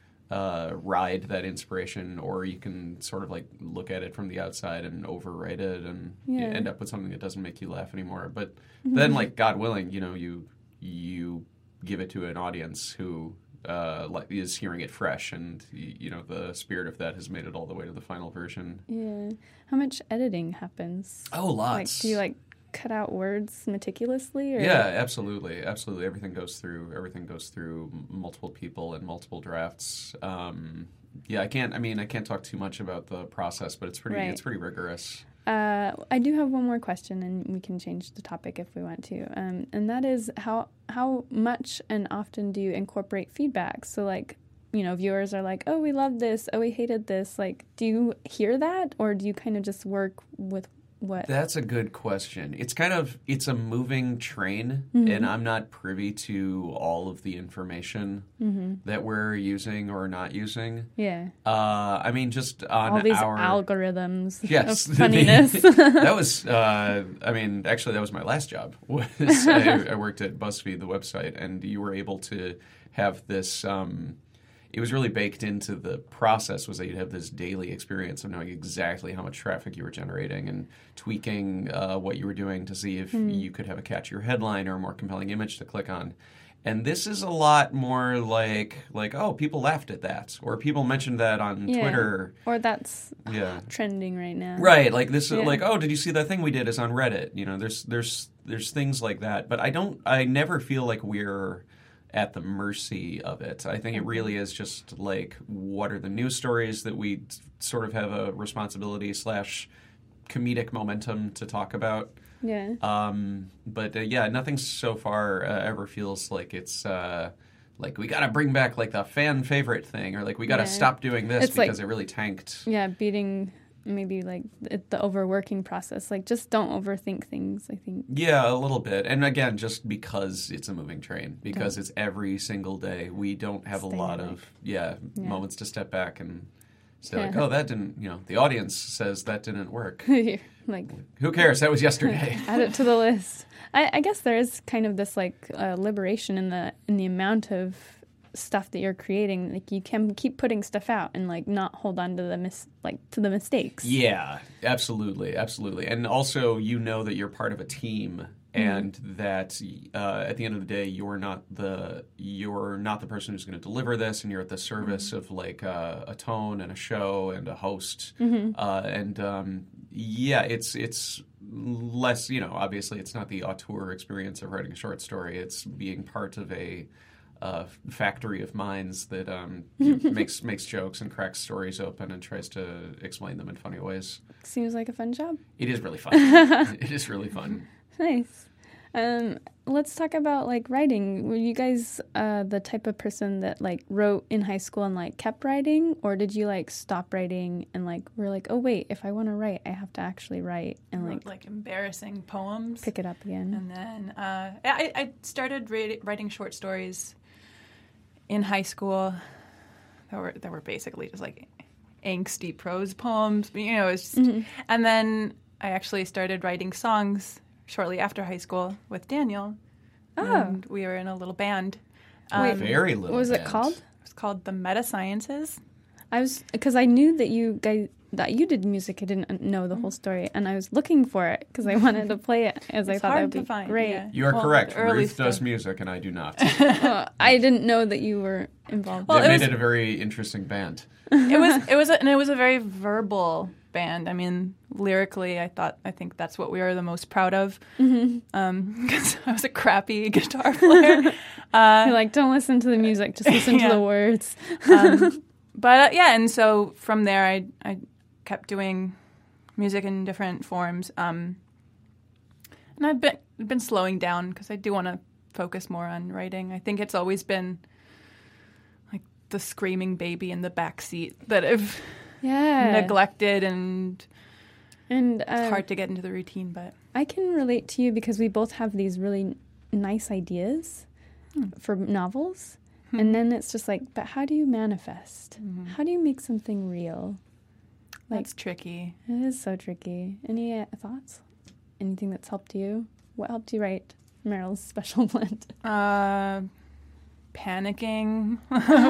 [SPEAKER 4] ride that inspiration, or you can sort of like look at it from the outside and overwrite it, and you end up with something that doesn't make you laugh anymore. But then, like God willing, you know, you give it to an audience who is hearing it fresh, and you know the spirit of that has made it all the way to the final version.
[SPEAKER 2] Yeah. How much editing happens?
[SPEAKER 4] Oh, lots.
[SPEAKER 2] Like, do you like cut out words meticulously? Or?
[SPEAKER 4] Yeah, absolutely. Everything goes through multiple people and multiple drafts. I can't talk too much about the process, but it's pretty rigorous.
[SPEAKER 2] I do have one more question, and we can change the topic if we want to. And that is how much and often do you incorporate feedback? So, like, viewers are like, oh, we love this. Oh, we hated this. Like, do you hear that, or do you kind of just work with what?
[SPEAKER 4] That's a good question. It's a moving train, and I'm not privy to all of the information that we're using or not using.
[SPEAKER 2] Yeah.
[SPEAKER 4] Just on
[SPEAKER 2] all these
[SPEAKER 4] our
[SPEAKER 2] algorithms
[SPEAKER 4] yes,
[SPEAKER 2] of funniness.
[SPEAKER 4] That was, actually, that was my last job. I worked at BuzzFeed, the website, and you were able to have this. It was really baked into the process was that you'd have this daily experience of knowing exactly how much traffic you were generating and tweaking what you were doing to see if you could have a catchier headline or a more compelling image to click on. And this is a lot more like oh, people laughed at that, or people mentioned that on Twitter,
[SPEAKER 2] or that's trending right now.
[SPEAKER 4] Right, like this is like, oh, did you see that thing we did? Is on Reddit. There's things like that, but I never feel like we're at the mercy of it. I think it really is just like, what are the news stories that we sort of have a responsibility / comedic momentum to talk about.
[SPEAKER 2] Yeah.
[SPEAKER 4] But nothing so far ever feels like it's like we got to bring back like the fan favorite thing, or like we got to stop doing this because it really tanked.
[SPEAKER 2] Yeah, beating maybe like the overworking process. Like, just don't overthink things, I think.
[SPEAKER 4] Yeah, a little bit. And again, just because it's a moving train, because it's every single day, we don't have a lot of moments to step back and say like, oh, that didn't, the audience says that didn't work.
[SPEAKER 2] Like,
[SPEAKER 4] who cares? That was yesterday.
[SPEAKER 2] Add it to the list. I guess there is kind of this like liberation in the amount of stuff that you're creating. Like, you can keep putting stuff out and like not hold on to the mistakes. Yeah,
[SPEAKER 4] absolutely. And also, that you're part of a team, and that at the end of the day, you're not the person who's going to deliver this, and you're at the service of like a tone and a show and a host. It's less, obviously it's not the auteur experience of writing a short story. It's being part of a factory of minds that makes jokes and cracks stories open and tries to explain them in funny ways.
[SPEAKER 2] Seems like a fun job.
[SPEAKER 4] It is really fun. It is really fun.
[SPEAKER 2] Nice. Let's talk about like writing. Were you guys the type of person that like wrote in high school and like kept writing, or did you like stop writing and like were like, oh wait, if I want to write, I have to actually write and
[SPEAKER 3] like embarrassing poems,
[SPEAKER 2] pick it up again?
[SPEAKER 3] And then I started writing short stories in high school that were basically just like angsty prose poems. It's just, and then I actually started writing songs shortly after high school with Daniel. Oh. And we were in a little band.
[SPEAKER 4] Very little.
[SPEAKER 2] What was
[SPEAKER 4] band.
[SPEAKER 2] It called?
[SPEAKER 3] It was called the Meta Sciences.
[SPEAKER 2] Because I knew that you did music. I didn't know the whole story, and I was looking for it because I wanted to play it, as I thought that would be great.
[SPEAKER 3] Yeah.
[SPEAKER 4] You are correct. Ruth does music, and I do not.
[SPEAKER 2] I didn't know that you were involved.
[SPEAKER 4] That made it a very interesting band.
[SPEAKER 3] It was a very verbal band. I mean, lyrically, I think that's what we are the most proud of. Because I was a crappy guitar player.
[SPEAKER 2] You're like, don't listen to the music, just listen to the words.
[SPEAKER 3] And so from there, I kept doing music in different forms. And I've been slowing down because I do want to focus more on writing. I think it's always been like the screaming baby in the backseat that I've neglected, and it's hard to get into the routine. But
[SPEAKER 2] I can relate to you because we both have these really nice ideas for novels. And then it's just like, but how do you manifest? How do you make something real? Like,
[SPEAKER 3] that's tricky.
[SPEAKER 2] It is so tricky. Any thoughts? Anything that's helped you? What helped you write Meryl's Special Blend?
[SPEAKER 3] Panicking.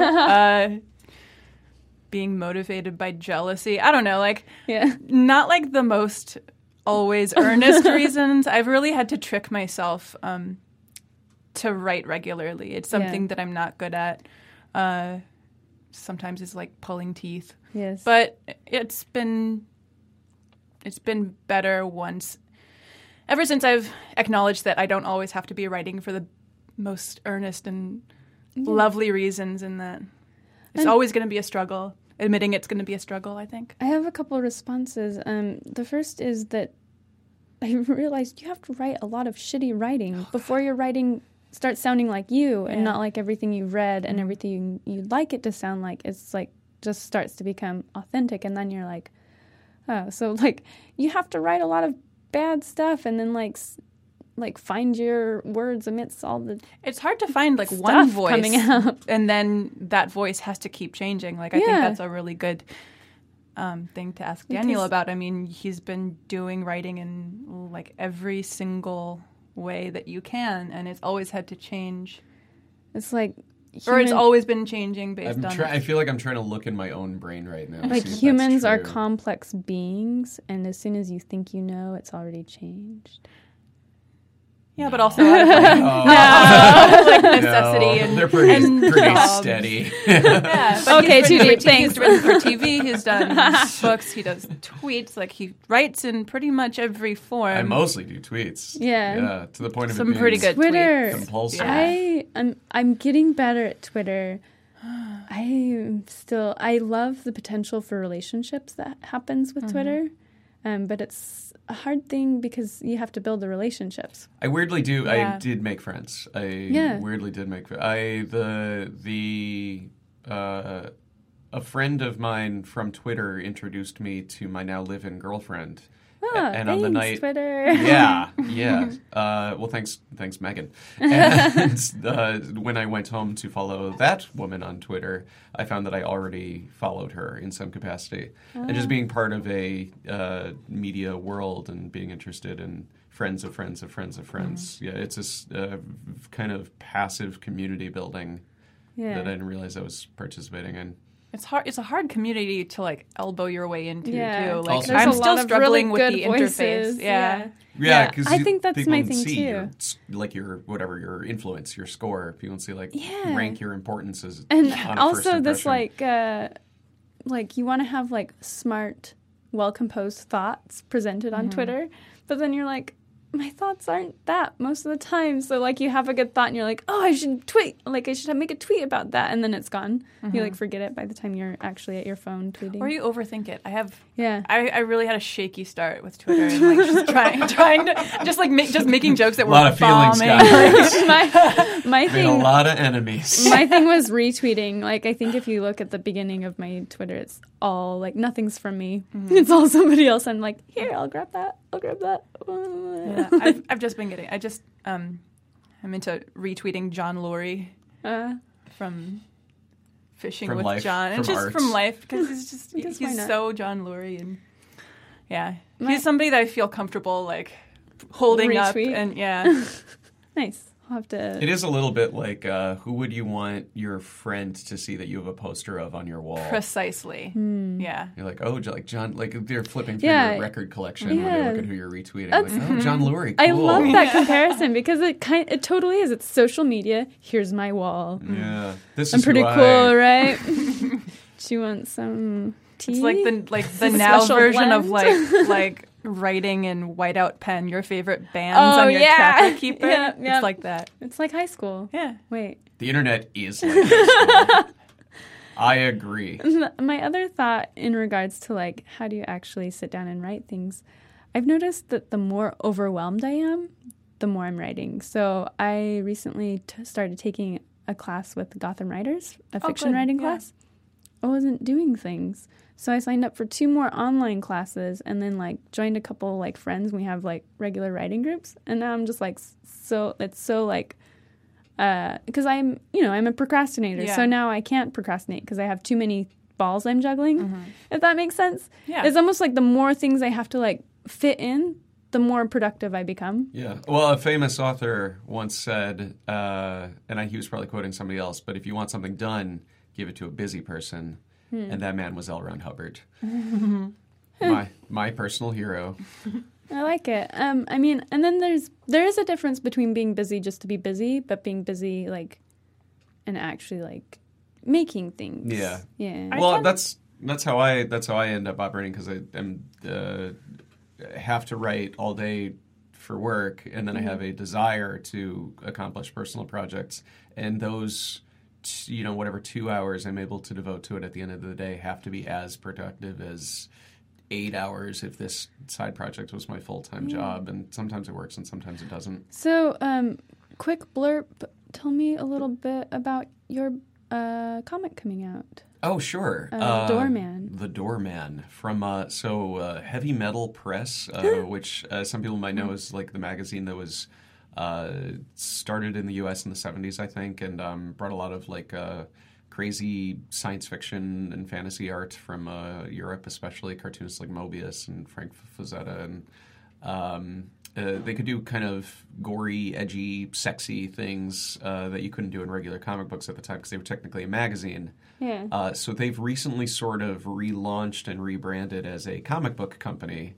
[SPEAKER 3] Being motivated by jealousy. I don't know, not like the most always earnest reasons. I've really had to trick myself to write regularly. It's something that I'm not good at. Sometimes it's like pulling teeth.
[SPEAKER 2] Yes.
[SPEAKER 3] But it's been better once. ever since I've acknowledged that I don't always have to be writing for the most earnest and lovely reasons, and that it's always going to be a struggle. Admitting it's going to be a struggle, I think.
[SPEAKER 2] I have a couple of responses. The first is that I realized you have to write a lot of shitty writing before your writing starts sounding like you and not like everything you've read and everything you'd like it to sound like. It's like just starts to become authentic, and then you're like, oh, so like you have to write a lot of bad stuff and then like find your words amidst all the
[SPEAKER 3] It's hard to find like one voice
[SPEAKER 2] coming out,
[SPEAKER 3] and then that voice has to keep changing. Like I think that's a really good thing to ask Daniel about. I mean, he's been doing writing in like every single way that you can, and it's always had to change.
[SPEAKER 2] It's like
[SPEAKER 3] or it's always been changing based on
[SPEAKER 4] I feel like I'm trying to look in my own brain right now.
[SPEAKER 2] Like humans are complex beings, and as soon as you think you know, it's already changed.
[SPEAKER 3] Yeah, but also out of like necessity and
[SPEAKER 4] they're pretty
[SPEAKER 3] jobs.
[SPEAKER 4] steady.
[SPEAKER 3] Yeah, but
[SPEAKER 2] Okay, too deep. Thanks.
[SPEAKER 3] He's written for TV. He's done books. He does tweets. Like he writes in pretty much every form.
[SPEAKER 4] I mostly do tweets.
[SPEAKER 2] Yeah,
[SPEAKER 4] to the point of
[SPEAKER 3] some
[SPEAKER 4] it
[SPEAKER 3] pretty
[SPEAKER 4] being
[SPEAKER 3] good
[SPEAKER 2] Twitter.
[SPEAKER 3] tweets.
[SPEAKER 4] compulsive.
[SPEAKER 2] Yeah. I'm getting better at Twitter. I love the potential for relationships that happens with Twitter, but it's a hard thing because you have to build the relationships.
[SPEAKER 4] I weirdly do.
[SPEAKER 3] Yeah.
[SPEAKER 4] I did make friends. Weirdly did make friends. A friend of mine from Twitter introduced me to my now live-in girlfriend. And
[SPEAKER 2] thanks,
[SPEAKER 4] on the night,
[SPEAKER 2] Twitter.
[SPEAKER 4] yeah. Well, thanks, Megan. And when I went home to follow that woman on Twitter, I found that I already followed her in some capacity. And just being part of a media world and being interested in friends of friends of friends of friends. Yeah, it's this kind of passive community building that I didn't realize I was participating in.
[SPEAKER 3] It's hard. It's a hard community to like elbow your way into too. Like
[SPEAKER 4] Also,
[SPEAKER 3] I'm
[SPEAKER 2] There's a
[SPEAKER 3] still
[SPEAKER 2] lot of
[SPEAKER 3] struggling
[SPEAKER 2] really
[SPEAKER 3] with the
[SPEAKER 2] good voices.
[SPEAKER 3] interface. Yeah.
[SPEAKER 4] Yeah, because
[SPEAKER 2] I think that's
[SPEAKER 4] people
[SPEAKER 2] my
[SPEAKER 4] can
[SPEAKER 2] thing
[SPEAKER 4] see
[SPEAKER 2] too.
[SPEAKER 4] your influence, your score. People can see rank your importances.
[SPEAKER 2] And
[SPEAKER 4] on a
[SPEAKER 2] also
[SPEAKER 4] first
[SPEAKER 2] this
[SPEAKER 4] impression.
[SPEAKER 2] like you want to have like smart, well composed thoughts presented on Twitter, but then you're like, my thoughts aren't that most of the time. So like you have a good thought and you're like, oh, I should tweet. Like I should make a tweet about that, and then it's gone. You like forget it by the time you're actually at your phone tweeting.
[SPEAKER 3] Or you overthink it.
[SPEAKER 2] Yeah.
[SPEAKER 3] I really had a shaky start with Twitter and like just trying to just like just making jokes that were
[SPEAKER 4] a lot of feelings,
[SPEAKER 3] bombing.
[SPEAKER 4] guys.
[SPEAKER 2] my
[SPEAKER 4] Made
[SPEAKER 2] thing.
[SPEAKER 4] a lot of enemies.
[SPEAKER 2] My thing was retweeting. Like, I think if you look at the beginning of my Twitter, it's all, like, nothing's from me. It's all somebody else. I'm like, here, I'll grab that. I'll grab that.
[SPEAKER 3] Yeah, I've just been getting... I'm into retweeting John Lurie from Fishing
[SPEAKER 4] From
[SPEAKER 3] with
[SPEAKER 4] life,
[SPEAKER 3] John. And
[SPEAKER 4] from
[SPEAKER 3] just
[SPEAKER 4] arts.
[SPEAKER 3] from life, because he's just...
[SPEAKER 2] Because why
[SPEAKER 3] he's
[SPEAKER 2] not?
[SPEAKER 3] so John Lurie. And yeah, he's somebody that I feel comfortable, like, holding up.
[SPEAKER 2] Retweet.
[SPEAKER 3] And yeah.
[SPEAKER 2] Nice. I'll have to...
[SPEAKER 4] It is a little bit like, who would you want your friend to see that you have a poster of on your wall?
[SPEAKER 3] Precisely. Yeah.
[SPEAKER 4] You're like, oh, like John, like they're flipping through
[SPEAKER 2] Yeah.
[SPEAKER 4] your record collection when they
[SPEAKER 2] Yeah.
[SPEAKER 4] look at who you're retweeting. Like, oh, John Lurie, cool.
[SPEAKER 2] I love that comparison because it totally is. It's social media. Here's my wall.
[SPEAKER 4] Yeah, this
[SPEAKER 2] I'm
[SPEAKER 4] is
[SPEAKER 2] pretty
[SPEAKER 4] who
[SPEAKER 2] cool, right? Do you want some tea?
[SPEAKER 3] It's like the now
[SPEAKER 2] Special
[SPEAKER 3] version of
[SPEAKER 2] blend.
[SPEAKER 3] like writing in whiteout pen your favorite bands on your trapper keeper.
[SPEAKER 2] Yeah,
[SPEAKER 3] It's like that.
[SPEAKER 2] It's like high school.
[SPEAKER 3] Yeah.
[SPEAKER 2] Wait.
[SPEAKER 4] The internet is like high school. I agree.
[SPEAKER 2] My other thought in regards to like how do you actually sit down and write things, I've noticed that the more overwhelmed I am, the more I'm writing. So I recently started taking a class with Gotham Writers, a fiction
[SPEAKER 3] good.
[SPEAKER 2] writing
[SPEAKER 3] Yeah.
[SPEAKER 2] class. I wasn't doing things. So I signed up for 2 more online classes and then like joined a couple like friends. We have like regular writing groups. And now I'm just like, so it's so like, because I'm a procrastinator.
[SPEAKER 3] Yeah.
[SPEAKER 2] So now I can't procrastinate because I have too many balls I'm juggling, if that makes sense.
[SPEAKER 3] Yeah.
[SPEAKER 2] It's almost like the more things I have to like fit in, the more productive I become.
[SPEAKER 4] Yeah. Well, a famous author once said, and he was probably quoting somebody else, but if you want something done, give it to a busy person. And that man was L. Ron Hubbard. my personal hero.
[SPEAKER 2] I like it. I mean, and then there is a difference between being busy just to be busy, but being busy like, and actually like making things.
[SPEAKER 4] Yeah.
[SPEAKER 2] Yeah.
[SPEAKER 4] Well, that's how I end up operating because I am have to write all day for work, and then I have a desire to accomplish personal projects, and those, whatever 2 hours I'm able to devote to it at the end of the day have to be as productive as 8 hours if this side project was my full-time job, and sometimes it works and sometimes it doesn't.
[SPEAKER 2] So, quick blurb, tell me a little bit about your comic coming out.
[SPEAKER 4] Oh, sure.
[SPEAKER 2] Doorman.
[SPEAKER 4] The Doorman from Heavy Metal Press, which some people might know is like the magazine that was started in the U.S. in the 70s, I think, and brought a lot of like crazy science fiction and fantasy art from Europe, especially cartoonists like Moebius and Frank Frazetta, and they could do kind of gory, edgy, sexy things that you couldn't do in regular comic books at the time because they were technically a magazine.
[SPEAKER 2] Yeah.
[SPEAKER 4] So they've recently sort of relaunched and rebranded as a comic book company.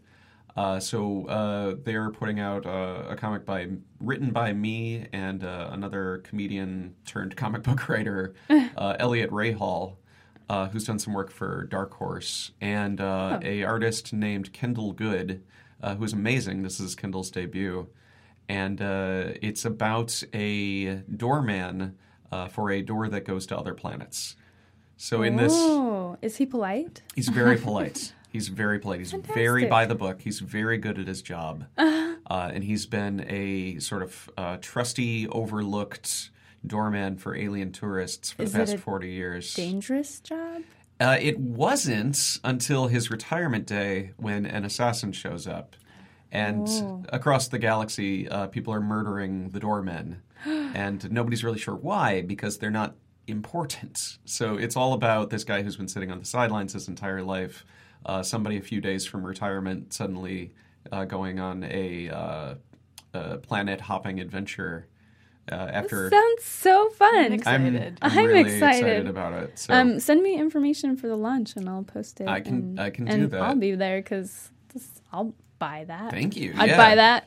[SPEAKER 4] So they're putting out a comic written by me and another comedian turned comic book writer, Elliot Rahal, who's done some work for Dark Horse, and a artist named Kendall Good, who's amazing. This is Kendall's debut. And it's about a doorman for a door that goes to other planets. So in this...
[SPEAKER 2] Oh, is he polite?
[SPEAKER 4] He's very polite. He's very polite. He's very by the book. He's very good at his job. And he's been a sort of trusty, overlooked doorman for alien tourists for the past 40 years.
[SPEAKER 2] Dangerous job?
[SPEAKER 4] It wasn't until his retirement day when an assassin shows up. And across the galaxy, people are murdering the doormen. And nobody's really sure why, because they're not important. So it's all about this guy who's been sitting on the sidelines his entire life. Somebody a few days from retirement suddenly going on a planet-hopping adventure after...
[SPEAKER 2] That sounds so fun.
[SPEAKER 3] I'm excited.
[SPEAKER 4] I'm
[SPEAKER 2] I'm
[SPEAKER 4] really
[SPEAKER 2] excited
[SPEAKER 4] about it. So
[SPEAKER 2] send me information for the launch and I'll post it.
[SPEAKER 4] I can do
[SPEAKER 2] and
[SPEAKER 4] that.
[SPEAKER 2] I'll be there because I'll buy that.
[SPEAKER 4] Thank you.
[SPEAKER 2] I'd buy that.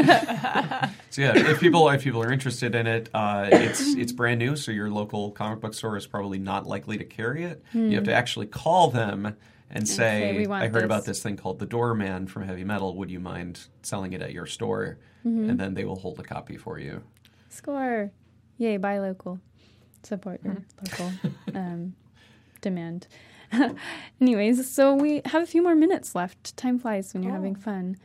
[SPEAKER 4] So yeah, if people are interested in it, it's brand new, so your local comic book store is probably not likely to carry it. You have to actually call them and say,
[SPEAKER 2] "We want
[SPEAKER 4] I heard
[SPEAKER 2] this."
[SPEAKER 4] about this thing called the Doorman from Heavy Metal. Would you mind selling it at your store? And then they will hold a copy for you.
[SPEAKER 2] Score. Yay, buy local. Support your local demand. Anyways, so we have a few more minutes left. Time flies when you're having fun.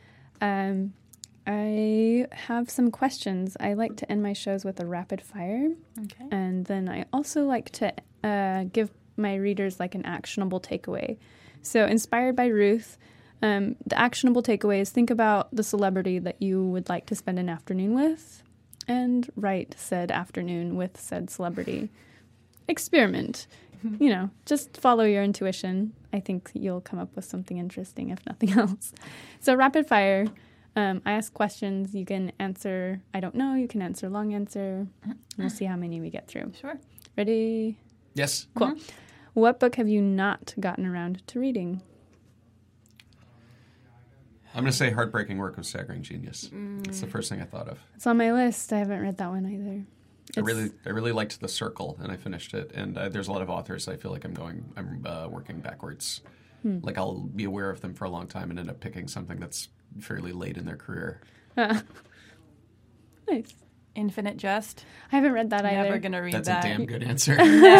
[SPEAKER 2] I have some questions. I like to end my shows with a rapid fire.
[SPEAKER 3] Okay.
[SPEAKER 2] And then I also like to give my readers like an actionable takeaway. So inspired by Ruth, the actionable takeaway is think about the celebrity that you would like to spend an afternoon with and write said afternoon with said celebrity. Experiment. Just follow your intuition. I think you'll come up with something interesting, if nothing else. So rapid fire. I ask questions. You can answer, I don't know. You can answer long answer. We'll see how many we get through.
[SPEAKER 3] Sure.
[SPEAKER 2] Ready?
[SPEAKER 4] Yes.
[SPEAKER 2] Cool. What book have you not gotten around to reading?
[SPEAKER 4] I'm going to say Heartbreaking Work of Staggering Genius. It's the first thing I thought of.
[SPEAKER 2] It's on my list. I haven't read that one either.
[SPEAKER 4] I really liked The Circle, and I finished it. And there's a lot of authors I feel like I'm working backwards. Like I'll be aware of them for a long time and end up picking something that's fairly late in their career.
[SPEAKER 2] Nice.
[SPEAKER 3] Infinite Jest.
[SPEAKER 2] I haven't read that either.
[SPEAKER 3] Never going to read
[SPEAKER 4] That's
[SPEAKER 3] that.
[SPEAKER 4] a damn good answer.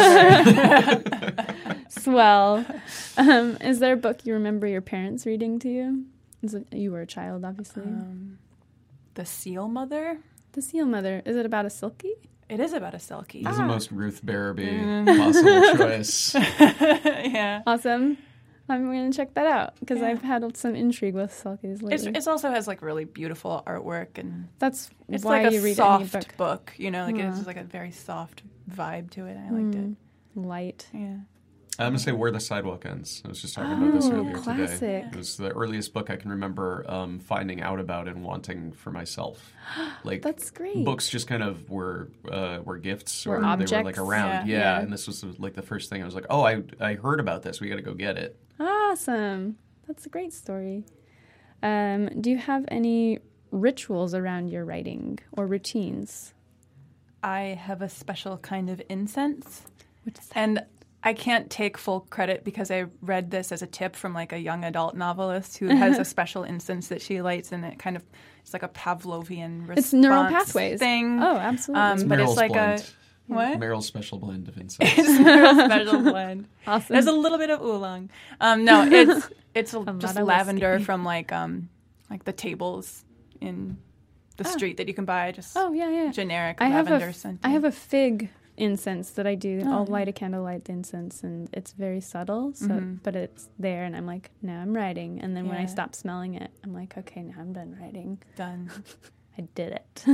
[SPEAKER 2] Swell. Is there a book you remember your parents reading to you? You were a child, obviously.
[SPEAKER 3] The Seal Mother.
[SPEAKER 2] The Seal Mother. Is it about a Silky?
[SPEAKER 3] It is about a Selkie.
[SPEAKER 4] This is the most Ruth Barrowby possible choice.
[SPEAKER 3] Yeah.
[SPEAKER 2] Awesome. I'm going to check that out because I've had some intrigue with Selkies lately.
[SPEAKER 3] It also has like really beautiful artwork and
[SPEAKER 2] That's
[SPEAKER 3] it's
[SPEAKER 2] why
[SPEAKER 3] like
[SPEAKER 2] you
[SPEAKER 3] a
[SPEAKER 2] read
[SPEAKER 3] soft
[SPEAKER 2] any book.
[SPEAKER 3] book. It's just like a very soft vibe to it. I liked it.
[SPEAKER 2] Light.
[SPEAKER 3] Yeah.
[SPEAKER 4] I'm going to say Where the Sidewalk Ends. I was just talking about this earlier
[SPEAKER 2] classic.
[SPEAKER 4] today. It was the earliest book I can remember finding out about and wanting for myself. Like
[SPEAKER 2] That's great.
[SPEAKER 4] Books just kind of were gifts
[SPEAKER 2] Were
[SPEAKER 4] or they were
[SPEAKER 2] objects.
[SPEAKER 4] like around.
[SPEAKER 3] Yeah.
[SPEAKER 4] And this was like the first thing I was like, oh, I heard about this. We got to go get it.
[SPEAKER 2] Awesome. That's a great story. Do you have any rituals around your writing or routines?
[SPEAKER 3] I have a special kind of incense.
[SPEAKER 2] What's that?
[SPEAKER 3] And I can't take full credit because I read this as a tip from like a young adult novelist who has a special instance that she lights, and it's like a Pavlovian response
[SPEAKER 2] It's neural pathways
[SPEAKER 3] thing.
[SPEAKER 2] Oh, absolutely.
[SPEAKER 3] But it's
[SPEAKER 4] Meryl's
[SPEAKER 3] like
[SPEAKER 4] blend.
[SPEAKER 3] what?
[SPEAKER 4] Meryl's special blend of incense.
[SPEAKER 3] It's Meryl's special blend.
[SPEAKER 2] Awesome.
[SPEAKER 3] There's a little bit of oolong. No, it's
[SPEAKER 2] lot
[SPEAKER 3] just
[SPEAKER 2] of
[SPEAKER 3] lavender
[SPEAKER 2] whiskey.
[SPEAKER 3] from like the tables in the street that you can buy. Just
[SPEAKER 2] Oh, yeah.
[SPEAKER 3] generic
[SPEAKER 2] I have
[SPEAKER 3] lavender scent.
[SPEAKER 2] I have a fig incense that I do.
[SPEAKER 3] Oh,
[SPEAKER 2] I'll
[SPEAKER 3] yeah.
[SPEAKER 2] light a candle, light the incense, and it's very subtle. So, but it's there, and I'm like, now I'm writing. And then when I
[SPEAKER 3] Yeah.
[SPEAKER 2] stop smelling it, I'm like, okay, now I'm done writing.
[SPEAKER 3] Done.
[SPEAKER 2] I did it.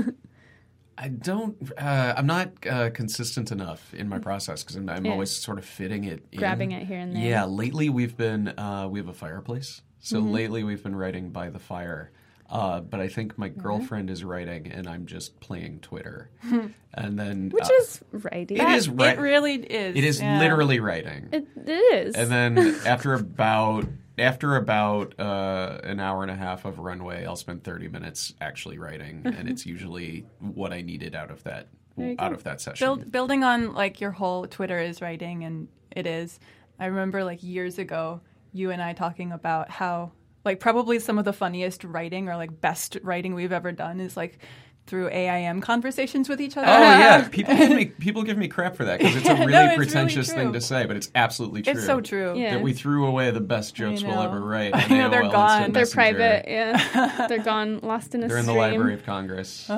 [SPEAKER 4] I'm not consistent enough in my process because I'm
[SPEAKER 2] Yeah.
[SPEAKER 4] always sort of fitting it in.
[SPEAKER 2] Grabbing it here and there.
[SPEAKER 4] Yeah, lately we have a fireplace. So lately we've been writing by the fire. But I think my girlfriend is writing and I'm just playing Twitter. And then
[SPEAKER 2] Which is writing.
[SPEAKER 4] It is right.
[SPEAKER 3] It really is.
[SPEAKER 4] It is
[SPEAKER 3] yeah.
[SPEAKER 4] literally writing.
[SPEAKER 2] It is.
[SPEAKER 4] And then after about an hour and a half of runway, I'll spend 30 minutes actually writing, and it's usually what I needed out of that
[SPEAKER 2] There you go.
[SPEAKER 4] session.
[SPEAKER 3] Building on like your whole Twitter is writing, and it is. I remember like years ago, you and I talking about how like probably some of the funniest writing or like best writing we've ever done is like through AIM conversations with each other.
[SPEAKER 4] Oh yeah, people give me crap for that because it's a really
[SPEAKER 3] No, it's
[SPEAKER 4] pretentious
[SPEAKER 3] really
[SPEAKER 4] thing
[SPEAKER 3] true.
[SPEAKER 4] to say, but it's absolutely true.
[SPEAKER 3] It's so true.
[SPEAKER 2] Yeah.
[SPEAKER 4] That we threw away the best jokes we'll
[SPEAKER 3] know.
[SPEAKER 4] ever write.
[SPEAKER 3] I
[SPEAKER 4] on
[SPEAKER 3] know, they're
[SPEAKER 4] AOL
[SPEAKER 3] gone.
[SPEAKER 4] Instant
[SPEAKER 2] They're
[SPEAKER 4] Messenger.
[SPEAKER 2] private, yeah. They're gone, lost in a
[SPEAKER 4] They're in the
[SPEAKER 2] stream.
[SPEAKER 4] Library of Congress.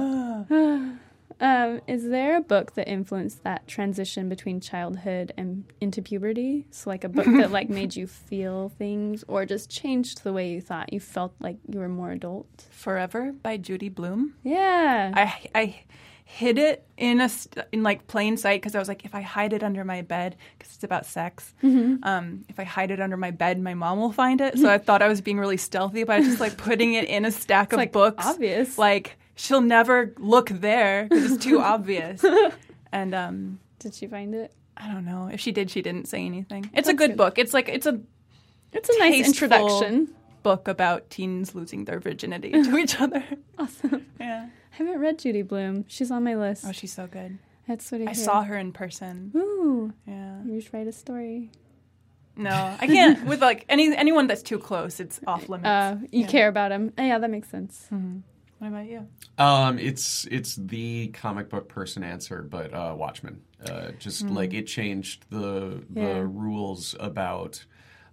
[SPEAKER 2] Is there a book that influenced that transition between childhood and into puberty? So like a book that like made you feel things or just changed the way you thought you felt like you were more adult?
[SPEAKER 3] Forever by Judy Blume.
[SPEAKER 2] Yeah.
[SPEAKER 3] I hid it in like plain sight because I was like, if I hide it under my bed, because it's about sex, if I hide it under my bed, my mom will find it. So I thought I was being really stealthy, but I was just like putting it in a stack of
[SPEAKER 2] like
[SPEAKER 3] books.
[SPEAKER 2] obvious.
[SPEAKER 3] Like she'll never look there because it's too obvious. And
[SPEAKER 2] Did she find it?
[SPEAKER 3] I don't know if she did. She didn't say anything. It's a good book. It's a
[SPEAKER 2] It's a nice
[SPEAKER 3] tasteful
[SPEAKER 2] introduction.
[SPEAKER 3] book about teens losing their virginity to each other.
[SPEAKER 2] Awesome.
[SPEAKER 3] Yeah.
[SPEAKER 2] I haven't read Judy Blume. She's on my list.
[SPEAKER 3] Oh, she's so good.
[SPEAKER 2] That's what I
[SPEAKER 3] I
[SPEAKER 2] hear.
[SPEAKER 3] saw her in person.
[SPEAKER 2] Ooh.
[SPEAKER 3] Yeah.
[SPEAKER 2] You should write a story.
[SPEAKER 3] No, I can't. With like anyone that's too close, it's off limits.
[SPEAKER 2] You care about him. Yeah, that makes sense.
[SPEAKER 3] What about you?
[SPEAKER 4] It's the comic book person answer, but Watchmen. Just like it changed the
[SPEAKER 2] Yeah.
[SPEAKER 4] rules about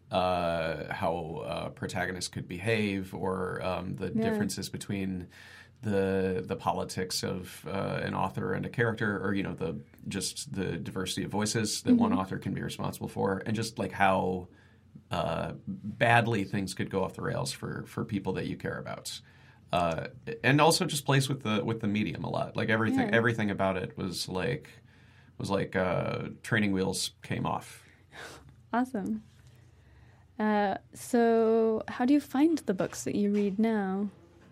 [SPEAKER 4] how protagonists could behave, or the differences between the politics of an author and a character, or the diversity of voices that one author can be responsible for, and just like how badly things could go off the rails for people that you care about. And also just plays with the medium a lot. Like everything about it was like training wheels came off.
[SPEAKER 2] Awesome. So how do you find the books that you read now?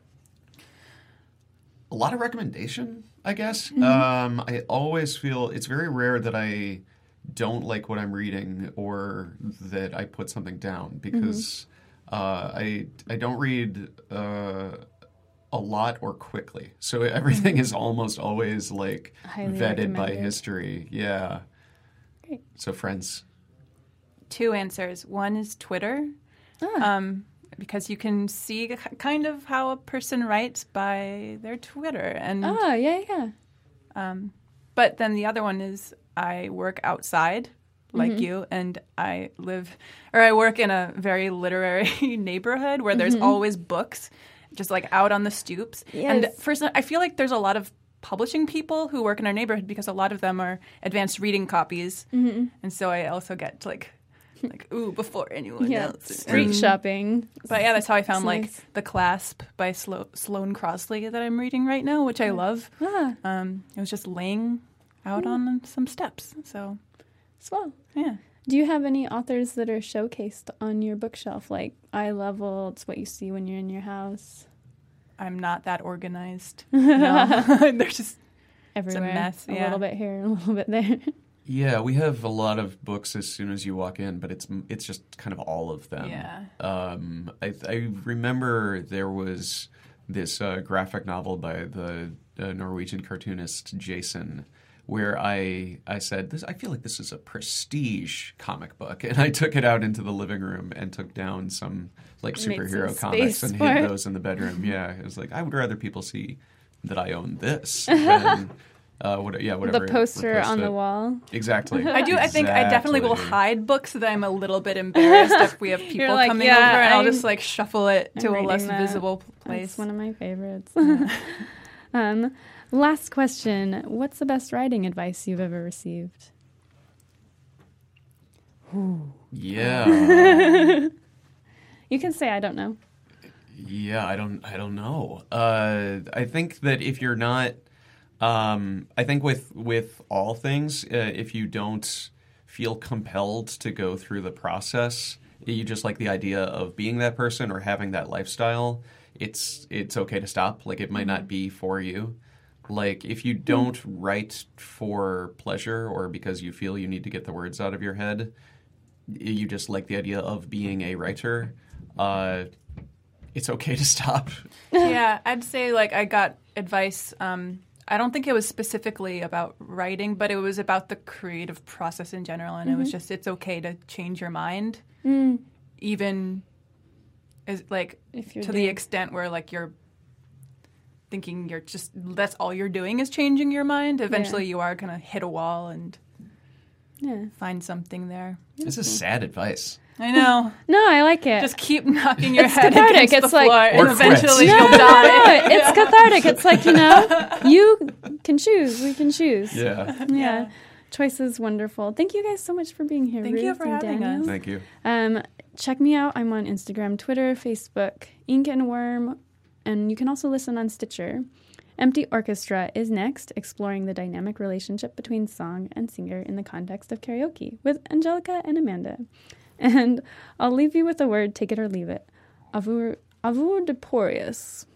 [SPEAKER 4] A lot of recommendation, I guess.
[SPEAKER 2] Mm-hmm.
[SPEAKER 4] I always feel it's very rare that I don't like what I'm reading or that I put something down because I don't read a lot or quickly. So everything is almost always like
[SPEAKER 2] Highly
[SPEAKER 4] vetted by
[SPEAKER 2] recommended.
[SPEAKER 4] history. Yeah.
[SPEAKER 2] Great.
[SPEAKER 4] So Friends.
[SPEAKER 3] 2 answers. One is Twitter, because you can see kind of how a person writes by their Twitter. And
[SPEAKER 2] Yeah.
[SPEAKER 3] but then the other one is I work outside like you, and I work in a very literary neighborhood where there's always books just like out on the stoops.
[SPEAKER 2] Yes.
[SPEAKER 3] And first, I feel like there's a lot of publishing people who work in our neighborhood because a lot of them are advanced reading copies. And so I also get to like before anyone
[SPEAKER 2] Yeah.
[SPEAKER 3] else.
[SPEAKER 2] Street shopping.
[SPEAKER 3] But yeah, that's how I found
[SPEAKER 2] It's
[SPEAKER 3] like
[SPEAKER 2] nice.
[SPEAKER 3] The Clasp by Sloane Crossley that I'm reading right now, which I love. It was just laying out on some steps. So
[SPEAKER 2] Swell.
[SPEAKER 3] yeah.
[SPEAKER 2] Do you have any authors that are showcased on your bookshelf? Like eye level, it's what you see when you're in your house.
[SPEAKER 3] I'm not that organized. No. They're just
[SPEAKER 2] Everywhere.
[SPEAKER 3] mess,
[SPEAKER 2] A
[SPEAKER 3] yeah.
[SPEAKER 2] little bit here, a little bit there.
[SPEAKER 4] Yeah, we have a lot of books as soon as you walk in, but it's just kind of all of them.
[SPEAKER 3] Yeah.
[SPEAKER 4] I remember there was this graphic novel by the Norwegian cartoonist Jason, where I said, I feel like this is a prestige comic book. And I took it out into the living room and took down some like
[SPEAKER 2] Made
[SPEAKER 4] superhero
[SPEAKER 2] some
[SPEAKER 4] comics
[SPEAKER 2] space
[SPEAKER 4] and
[SPEAKER 2] for
[SPEAKER 4] hid
[SPEAKER 2] it.
[SPEAKER 4] those in the bedroom. Yeah, it was like, I would rather people see that I own this than whatever.
[SPEAKER 2] The poster
[SPEAKER 4] replaced
[SPEAKER 2] on
[SPEAKER 4] it.
[SPEAKER 2] the wall.
[SPEAKER 4] Exactly.
[SPEAKER 3] I think I definitely will
[SPEAKER 4] Exactly.
[SPEAKER 3] hide books that I'm a little bit embarrassed if we have people
[SPEAKER 2] like,
[SPEAKER 3] coming
[SPEAKER 2] yeah,
[SPEAKER 3] over, and I'll
[SPEAKER 2] I'm-
[SPEAKER 3] just like shuffle it to
[SPEAKER 2] I'm
[SPEAKER 3] a less
[SPEAKER 2] reading that.
[SPEAKER 3] visible
[SPEAKER 2] It's
[SPEAKER 3] place.
[SPEAKER 2] one of my favorites. Last question. What's the best writing advice you've ever received?
[SPEAKER 4] Yeah.
[SPEAKER 2] You can say I don't know.
[SPEAKER 4] Yeah, I don't know. I think that if you're not, I think with all things, if you don't feel compelled to go through the process, you just like the idea of being that person or having that lifestyle, it's okay to stop. Like it might not be for you. Like if you don't write for pleasure or because you feel you need to get the words out of your head, you just like the idea of being a writer, it's okay to stop.
[SPEAKER 3] Yeah, I'd say like I got advice. I don't think it was specifically about writing, but it was about the creative process in general, and it was just it's okay to change your mind, even as like
[SPEAKER 2] If you're
[SPEAKER 3] to the extent where like you're thinking you're just that's all you're doing is changing your mind. Eventually, you are gonna hit a wall and
[SPEAKER 2] Yeah.
[SPEAKER 3] find something there.
[SPEAKER 4] This is sad advice.
[SPEAKER 3] I know.
[SPEAKER 2] No, I like it.
[SPEAKER 3] Just keep knocking your
[SPEAKER 2] It's
[SPEAKER 3] head
[SPEAKER 2] cathartic.
[SPEAKER 3] against
[SPEAKER 2] It's
[SPEAKER 3] the
[SPEAKER 2] like-
[SPEAKER 3] floor,
[SPEAKER 4] Or
[SPEAKER 3] and eventually
[SPEAKER 4] quit.
[SPEAKER 3] you'll
[SPEAKER 2] no,
[SPEAKER 3] die.
[SPEAKER 2] it's cathartic. It's like, you can choose. We can choose.
[SPEAKER 4] Yeah.
[SPEAKER 2] Yeah. Choice is wonderful. Thank you guys so much for being here.
[SPEAKER 3] Thank you
[SPEAKER 2] Ruth
[SPEAKER 3] for
[SPEAKER 2] and
[SPEAKER 3] having
[SPEAKER 2] Daniel.
[SPEAKER 3] us.
[SPEAKER 4] Thank you.
[SPEAKER 2] Check me out. I'm on Instagram, Twitter, Facebook, Ink and Worm, and you can also listen on Stitcher. Empty Orchestra is next, exploring the dynamic relationship between song and singer in the context of karaoke with Angelica and Amanda. And I'll leave you with a word, take it or leave it. Avur Deporius.